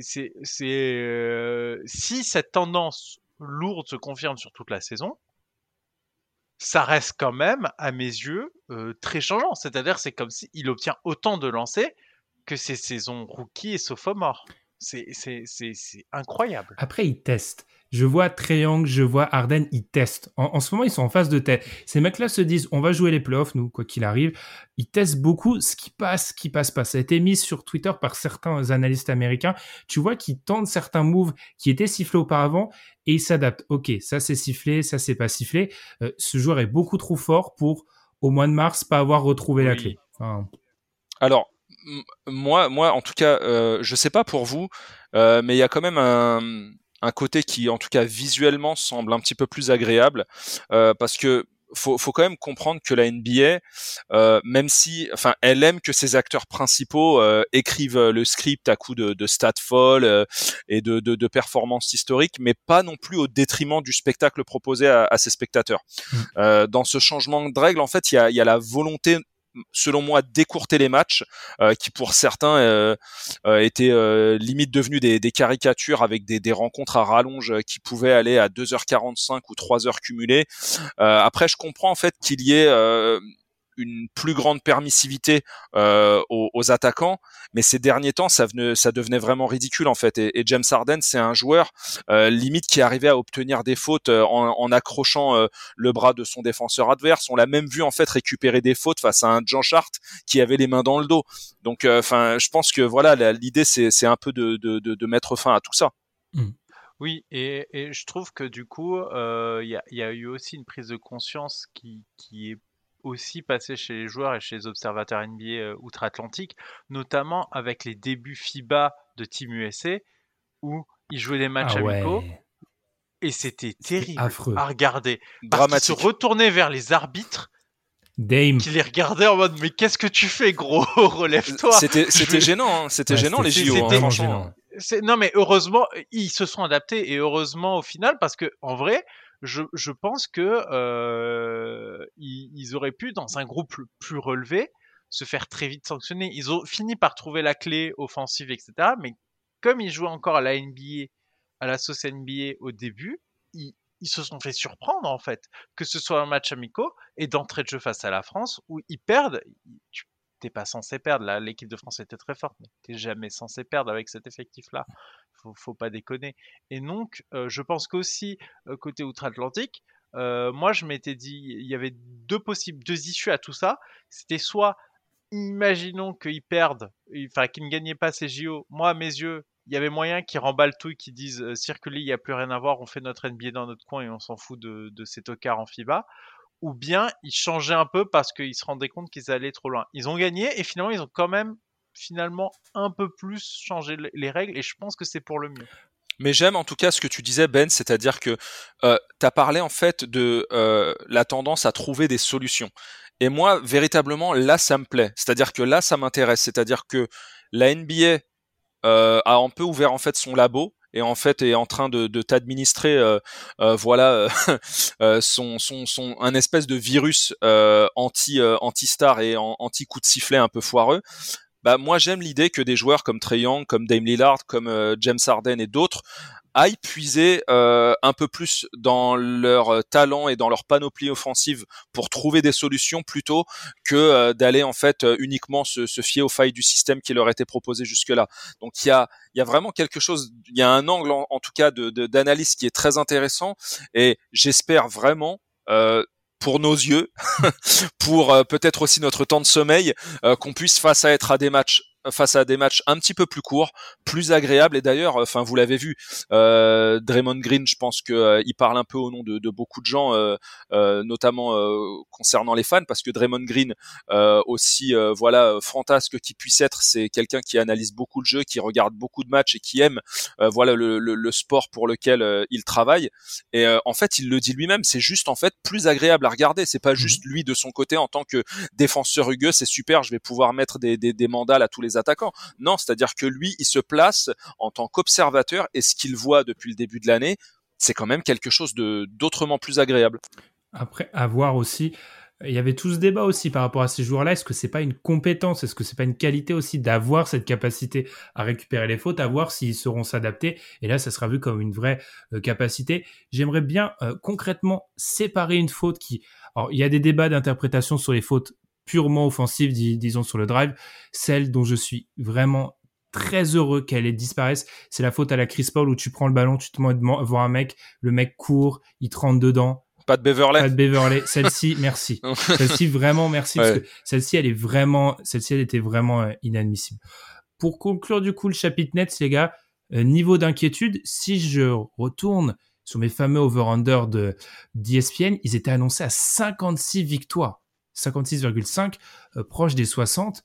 Si cette tendance lourde se confirme sur toute la saison, ça reste quand même, à mes yeux, très changeant. C'est-à-dire, c'est comme s'il obtient autant de lancers que ses saisons rookie et sophomore. C'est incroyable. Après, il teste. Je vois Trae Young, je vois Harden, ils testent. En ce moment, ils sont en phase de test. Ces mecs-là se disent, on va jouer les playoffs, nous, quoi qu'il arrive. Ils testent beaucoup ce qui passe pas. Ça a été mis sur Twitter par certains analystes américains. Tu vois qu'ils tentent certains moves qui étaient sifflés auparavant et ils s'adaptent. Ok, ça c'est sifflé, ça c'est pas sifflé. Ce joueur est beaucoup trop fort pour, au mois de mars, pas avoir retrouvé la clé. Alors, moi, en tout cas, je sais pas pour vous, mais il y a quand même un côté qui, en tout cas visuellement, semble un petit peu plus agréable, parce que faut quand même comprendre que la NBA, même si, enfin, elle aime que ses acteurs principaux écrivent le script à coup de stats folles et de performances historiques, mais pas non plus au détriment du spectacle proposé à ses spectateurs. Dans ce changement de règle, en fait, il y a la volonté selon moi, décourter les matchs, qui pour certains étaient limite devenus des caricatures avec des rencontres à rallonge qui pouvaient aller à 2h45 ou 3h cumulées. Après, je comprends en fait qu'il y ait une plus grande permissivité aux attaquants, mais ces derniers temps, ça devenait vraiment ridicule en fait. Et James Harden, c'est un joueur limite qui arrivait à obtenir des fautes en accrochant le bras de son défenseur adverse. On l'a même vu en fait récupérer des fautes face à un John Hart qui avait les mains dans le dos. Donc, je pense que voilà, l'idée c'est un peu de mettre fin à tout ça. Oui, et je trouve que du coup, il y a eu aussi une prise de conscience qui est aussi passée chez les joueurs et chez les observateurs NBA outre-Atlantique, notamment avec les débuts FIBA de Team USA, où ils jouaient des matchs amicaux, et c'était terrible affreux. À regarder. Parce qu'ils se retournaient vers les arbitres, Dame, qui les regardaient en mode mais qu'est-ce que tu fais gros, relève-toi. C'était gênant, hein. C'était gênant les JO, hein, franchement. Non mais heureusement ils se sont adaptés, et heureusement au final, parce que en vrai je pense que ils auraient pu, dans un groupe plus relevé, se faire très vite sanctionner. Ils ont fini par trouver la clé offensive, etc. Mais comme ils jouaient encore à la NBA, à la sauce NBA au début, ils se sont fait surprendre en fait, que ce soit un match amicaux et d'entrée de jeu face à la France où ils perdent. T'es pas censé perdre, là l'équipe de France était très forte, mais t'es jamais censé perdre avec cet effectif-là. Faut pas déconner. Et donc, je pense qu'aussi, côté outre-Atlantique, moi je m'étais dit, il y avait deux issues à tout ça. C'était soit, imaginons qu'ils perdent, enfin qu'ils ne gagnaient pas ces JO, moi à mes yeux, il y avait moyen qu'ils remballent tout et qu'ils disent circulez, il n'y a plus rien à voir, on fait notre NBA dans notre coin et on s'en fout de ces tocards en FIBA. Ou bien ils changeaient un peu parce qu'ils se rendaient compte qu'ils allaient trop loin. Ils ont gagné et finalement ils ont quand même un peu plus changé les règles, et je pense que c'est pour le mieux. Mais j'aime en tout cas ce que tu disais, Ben, c'est-à-dire que t'as parlé en fait de la tendance à trouver des solutions. Et moi, véritablement, là, ça me plaît. C'est-à-dire que là, ça m'intéresse. C'est-à-dire que la NBA a un peu ouvert en fait son labo et en fait est en train de t'administrer voilà son un espèce de virus anti star et anti coup de sifflet un peu foireux. Bah moi j'aime l'idée que des joueurs comme Trae Young, comme Dame Lillard, comme James Harden et d'autres aillent puiser un peu plus dans leur talent et dans leur panoplie offensive pour trouver des solutions plutôt que d'aller en fait uniquement se fier aux failles du système qui leur était proposé jusque-là. Donc il y a vraiment quelque chose, il y a un angle en tout cas d'analyse qui est très intéressant, et j'espère vraiment pour nos yeux, pour peut-être aussi notre temps de sommeil, qu'on puisse face à des matchs un petit peu plus courts, plus agréables. Et d'ailleurs, enfin vous l'avez vu, Draymond Green, je pense que il parle un peu au nom de beaucoup de gens, notamment concernant les fans, parce que Draymond Green, aussi voilà fantasque qu'il puisse être, c'est quelqu'un qui analyse beaucoup le jeu, qui regarde beaucoup de matchs et qui aime voilà le sport pour lequel il travaille. Et en fait, il le dit lui-même, c'est juste en fait plus agréable à regarder. C'est pas juste lui de son côté en tant que défenseur rugueux, c'est super, je vais pouvoir mettre des mandales à tous les attaquants. Non, c'est-à-dire que lui, il se place en tant qu'observateur, et ce qu'il voit depuis le début de l'année, c'est quand même quelque chose d'autrement plus agréable. Après, à voir aussi, il y avait tout ce débat aussi par rapport à ces joueurs-là. Est-ce que c'est pas une compétence? Est-ce que c'est pas une qualité aussi d'avoir cette capacité à récupérer les fautes, à voir s'ils sauront s'adapter? Et là, ça sera vu comme une vraie capacité. J'aimerais bien concrètement séparer une faute qui... Alors, il y a des débats d'interprétation sur les fautes purement offensives, disons sur le drive. Celle dont je suis vraiment très heureux qu'elle disparaisse, c'est la faute à la Chris Paul où tu prends le ballon, tu te mets devant un mec, le mec court, il te rentre dedans. Pas de Beverley. Celle-ci, merci. Celle-ci, vraiment, merci. Ouais. Parce que celle-ci, elle était vraiment inadmissible. Pour conclure, du coup, le chapitre Nets, les gars, niveau d'inquiétude, si je retourne sur mes fameux over-under d'ESPN, ils étaient annoncés à 56 victoires. 56,5, proche des 60.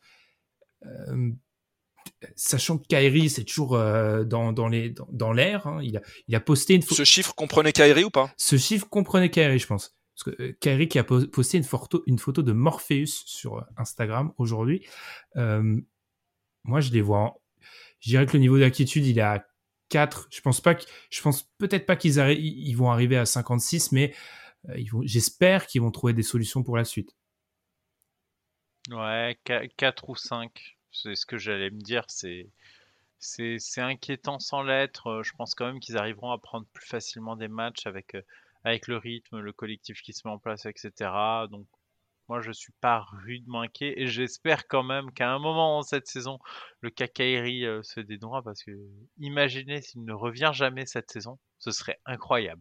Sachant que Kyrie, c'est toujours dans l'air. Hein. Il a posté une photo. Ce chiffre comprenait Kyrie ou pas? Ce chiffre comprenait Kyrie, je pense. Parce que Kyrie qui a posté une photo de Morpheus sur Instagram aujourd'hui. Moi, je les vois. Je dirais que le niveau d'inquiétude, il est à 4. Je pense peut-être pas ils vont arriver à 56, mais j'espère qu'ils vont trouver des solutions pour la suite. Ouais, 4 ou 5, c'est ce que j'allais me dire. C'est inquiétant sans l'être. Je pense quand même qu'ils arriveront à prendre plus facilement des matchs avec le rythme, le collectif qui se met en place, etc. Donc, moi, je suis pas rudement inquiet et j'espère quand même qu'à un moment dans cette saison, le cas Kairi se dénouera parce que imaginez s'il ne revient jamais cette saison, ce serait incroyable.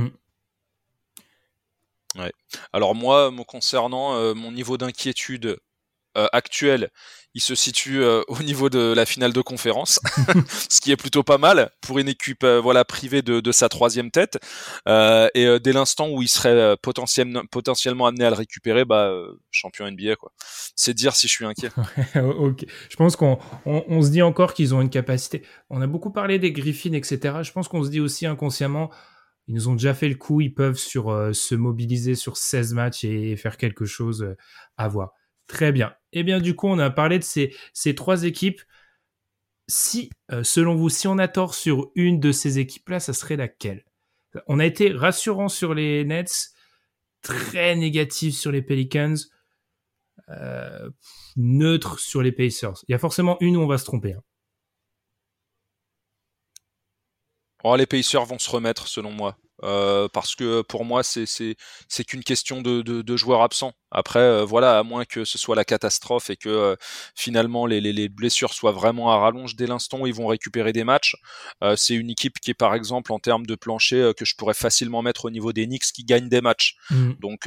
Ouais. Alors moi, me concernant, mon niveau d'inquiétude actuel, il se situe au niveau de la finale de conférence, ce qui est plutôt pas mal pour une équipe privée de sa troisième tête. Et dès l'instant où il serait potentiellement amené à le récupérer, champion NBA quoi. C'est dire si je suis inquiet. Ok. Je pense qu'on se dit encore qu'ils ont une capacité. On a beaucoup parlé des Griffins, etc. Je pense qu'on se dit aussi inconsciemment, ils nous ont déjà fait le coup, ils peuvent se mobiliser sur 16 matchs et faire quelque chose à voir. Très bien. Eh bien, du coup, on a parlé de ces trois équipes. Si, selon vous, si on a tort sur une de ces équipes-là, ça serait laquelle ? On a été rassurant sur les Nets, très négatif sur les Pelicans, neutre sur les Pacers. Il y a forcément une où on va se tromper. Oh, les Pacers vont se remettre, selon moi. Parce que pour moi c'est qu'une question de joueurs absents. Après à moins que ce soit la catastrophe et que finalement les blessures soient vraiment à rallonge dès l'instant où ils vont récupérer des matchs, c'est une équipe qui est par exemple en termes de plancher que je pourrais facilement mettre au niveau des Knicks qui gagnent des matchs. Donc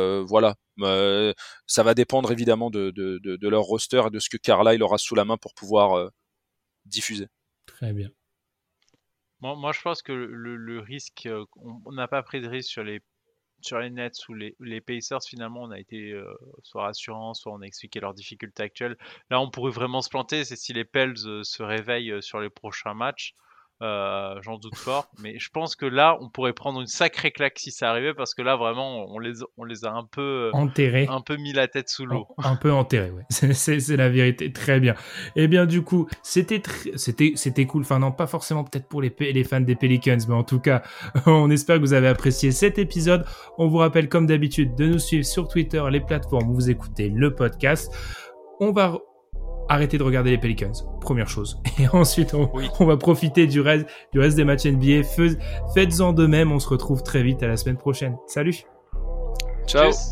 ça va dépendre évidemment de leur roster et de ce que Carlisle aura sous la main pour pouvoir diffuser. Très bien. Moi, je pense que le risque, on n'a pas pris de risque sur les Nets ou les Pacers. Finalement, on a été soit rassurant, soit on a expliqué leurs difficultés actuelles. Là, on pourrait vraiment se planter, c'est si les Pels se réveillent sur les prochains matchs. J'en doute fort, mais je pense que là, on pourrait prendre une sacrée claque si ça arrivait, parce que là, vraiment, on les a un peu enterrés, un peu mis la tête sous l'eau. Un peu enterrés, ouais. C'est la vérité. Très bien. Eh bien, du coup, c'était cool. Enfin, non, pas forcément peut-être pour les fans des Pelicans, mais en tout cas, on espère que vous avez apprécié cet épisode. On vous rappelle, comme d'habitude, de nous suivre sur Twitter, les plateformes où vous écoutez le podcast. On va arrêtez de regarder les Pelicans, première chose. Et ensuite, on va profiter du reste des matchs NBA. Faites-en de même. On se retrouve très vite à la semaine prochaine. Salut. Ciao. Tschüss.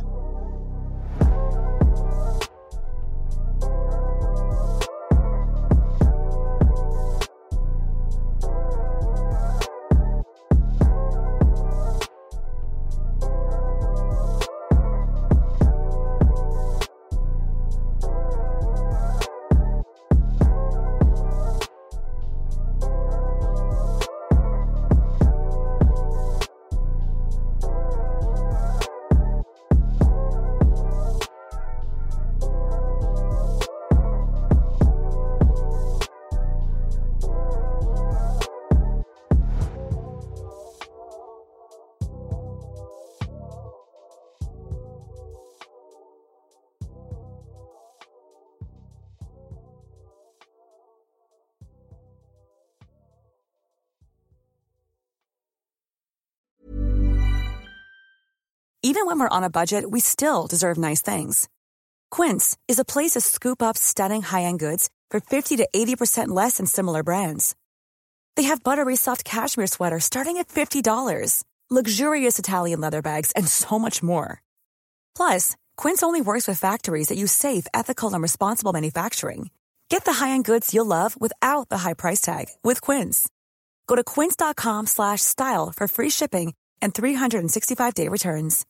Even when we're on a budget, we still deserve nice things. Quince is a place to scoop up stunning high-end goods for 50 to 80% less than similar brands. They have buttery soft cashmere sweaters starting at $50, luxurious Italian leather bags, and so much more. Plus, Quince only works with factories that use safe, ethical, and responsible manufacturing. Get the high-end goods you'll love without the high price tag with Quince. Go to quince.com/style for free shipping and 365-day returns.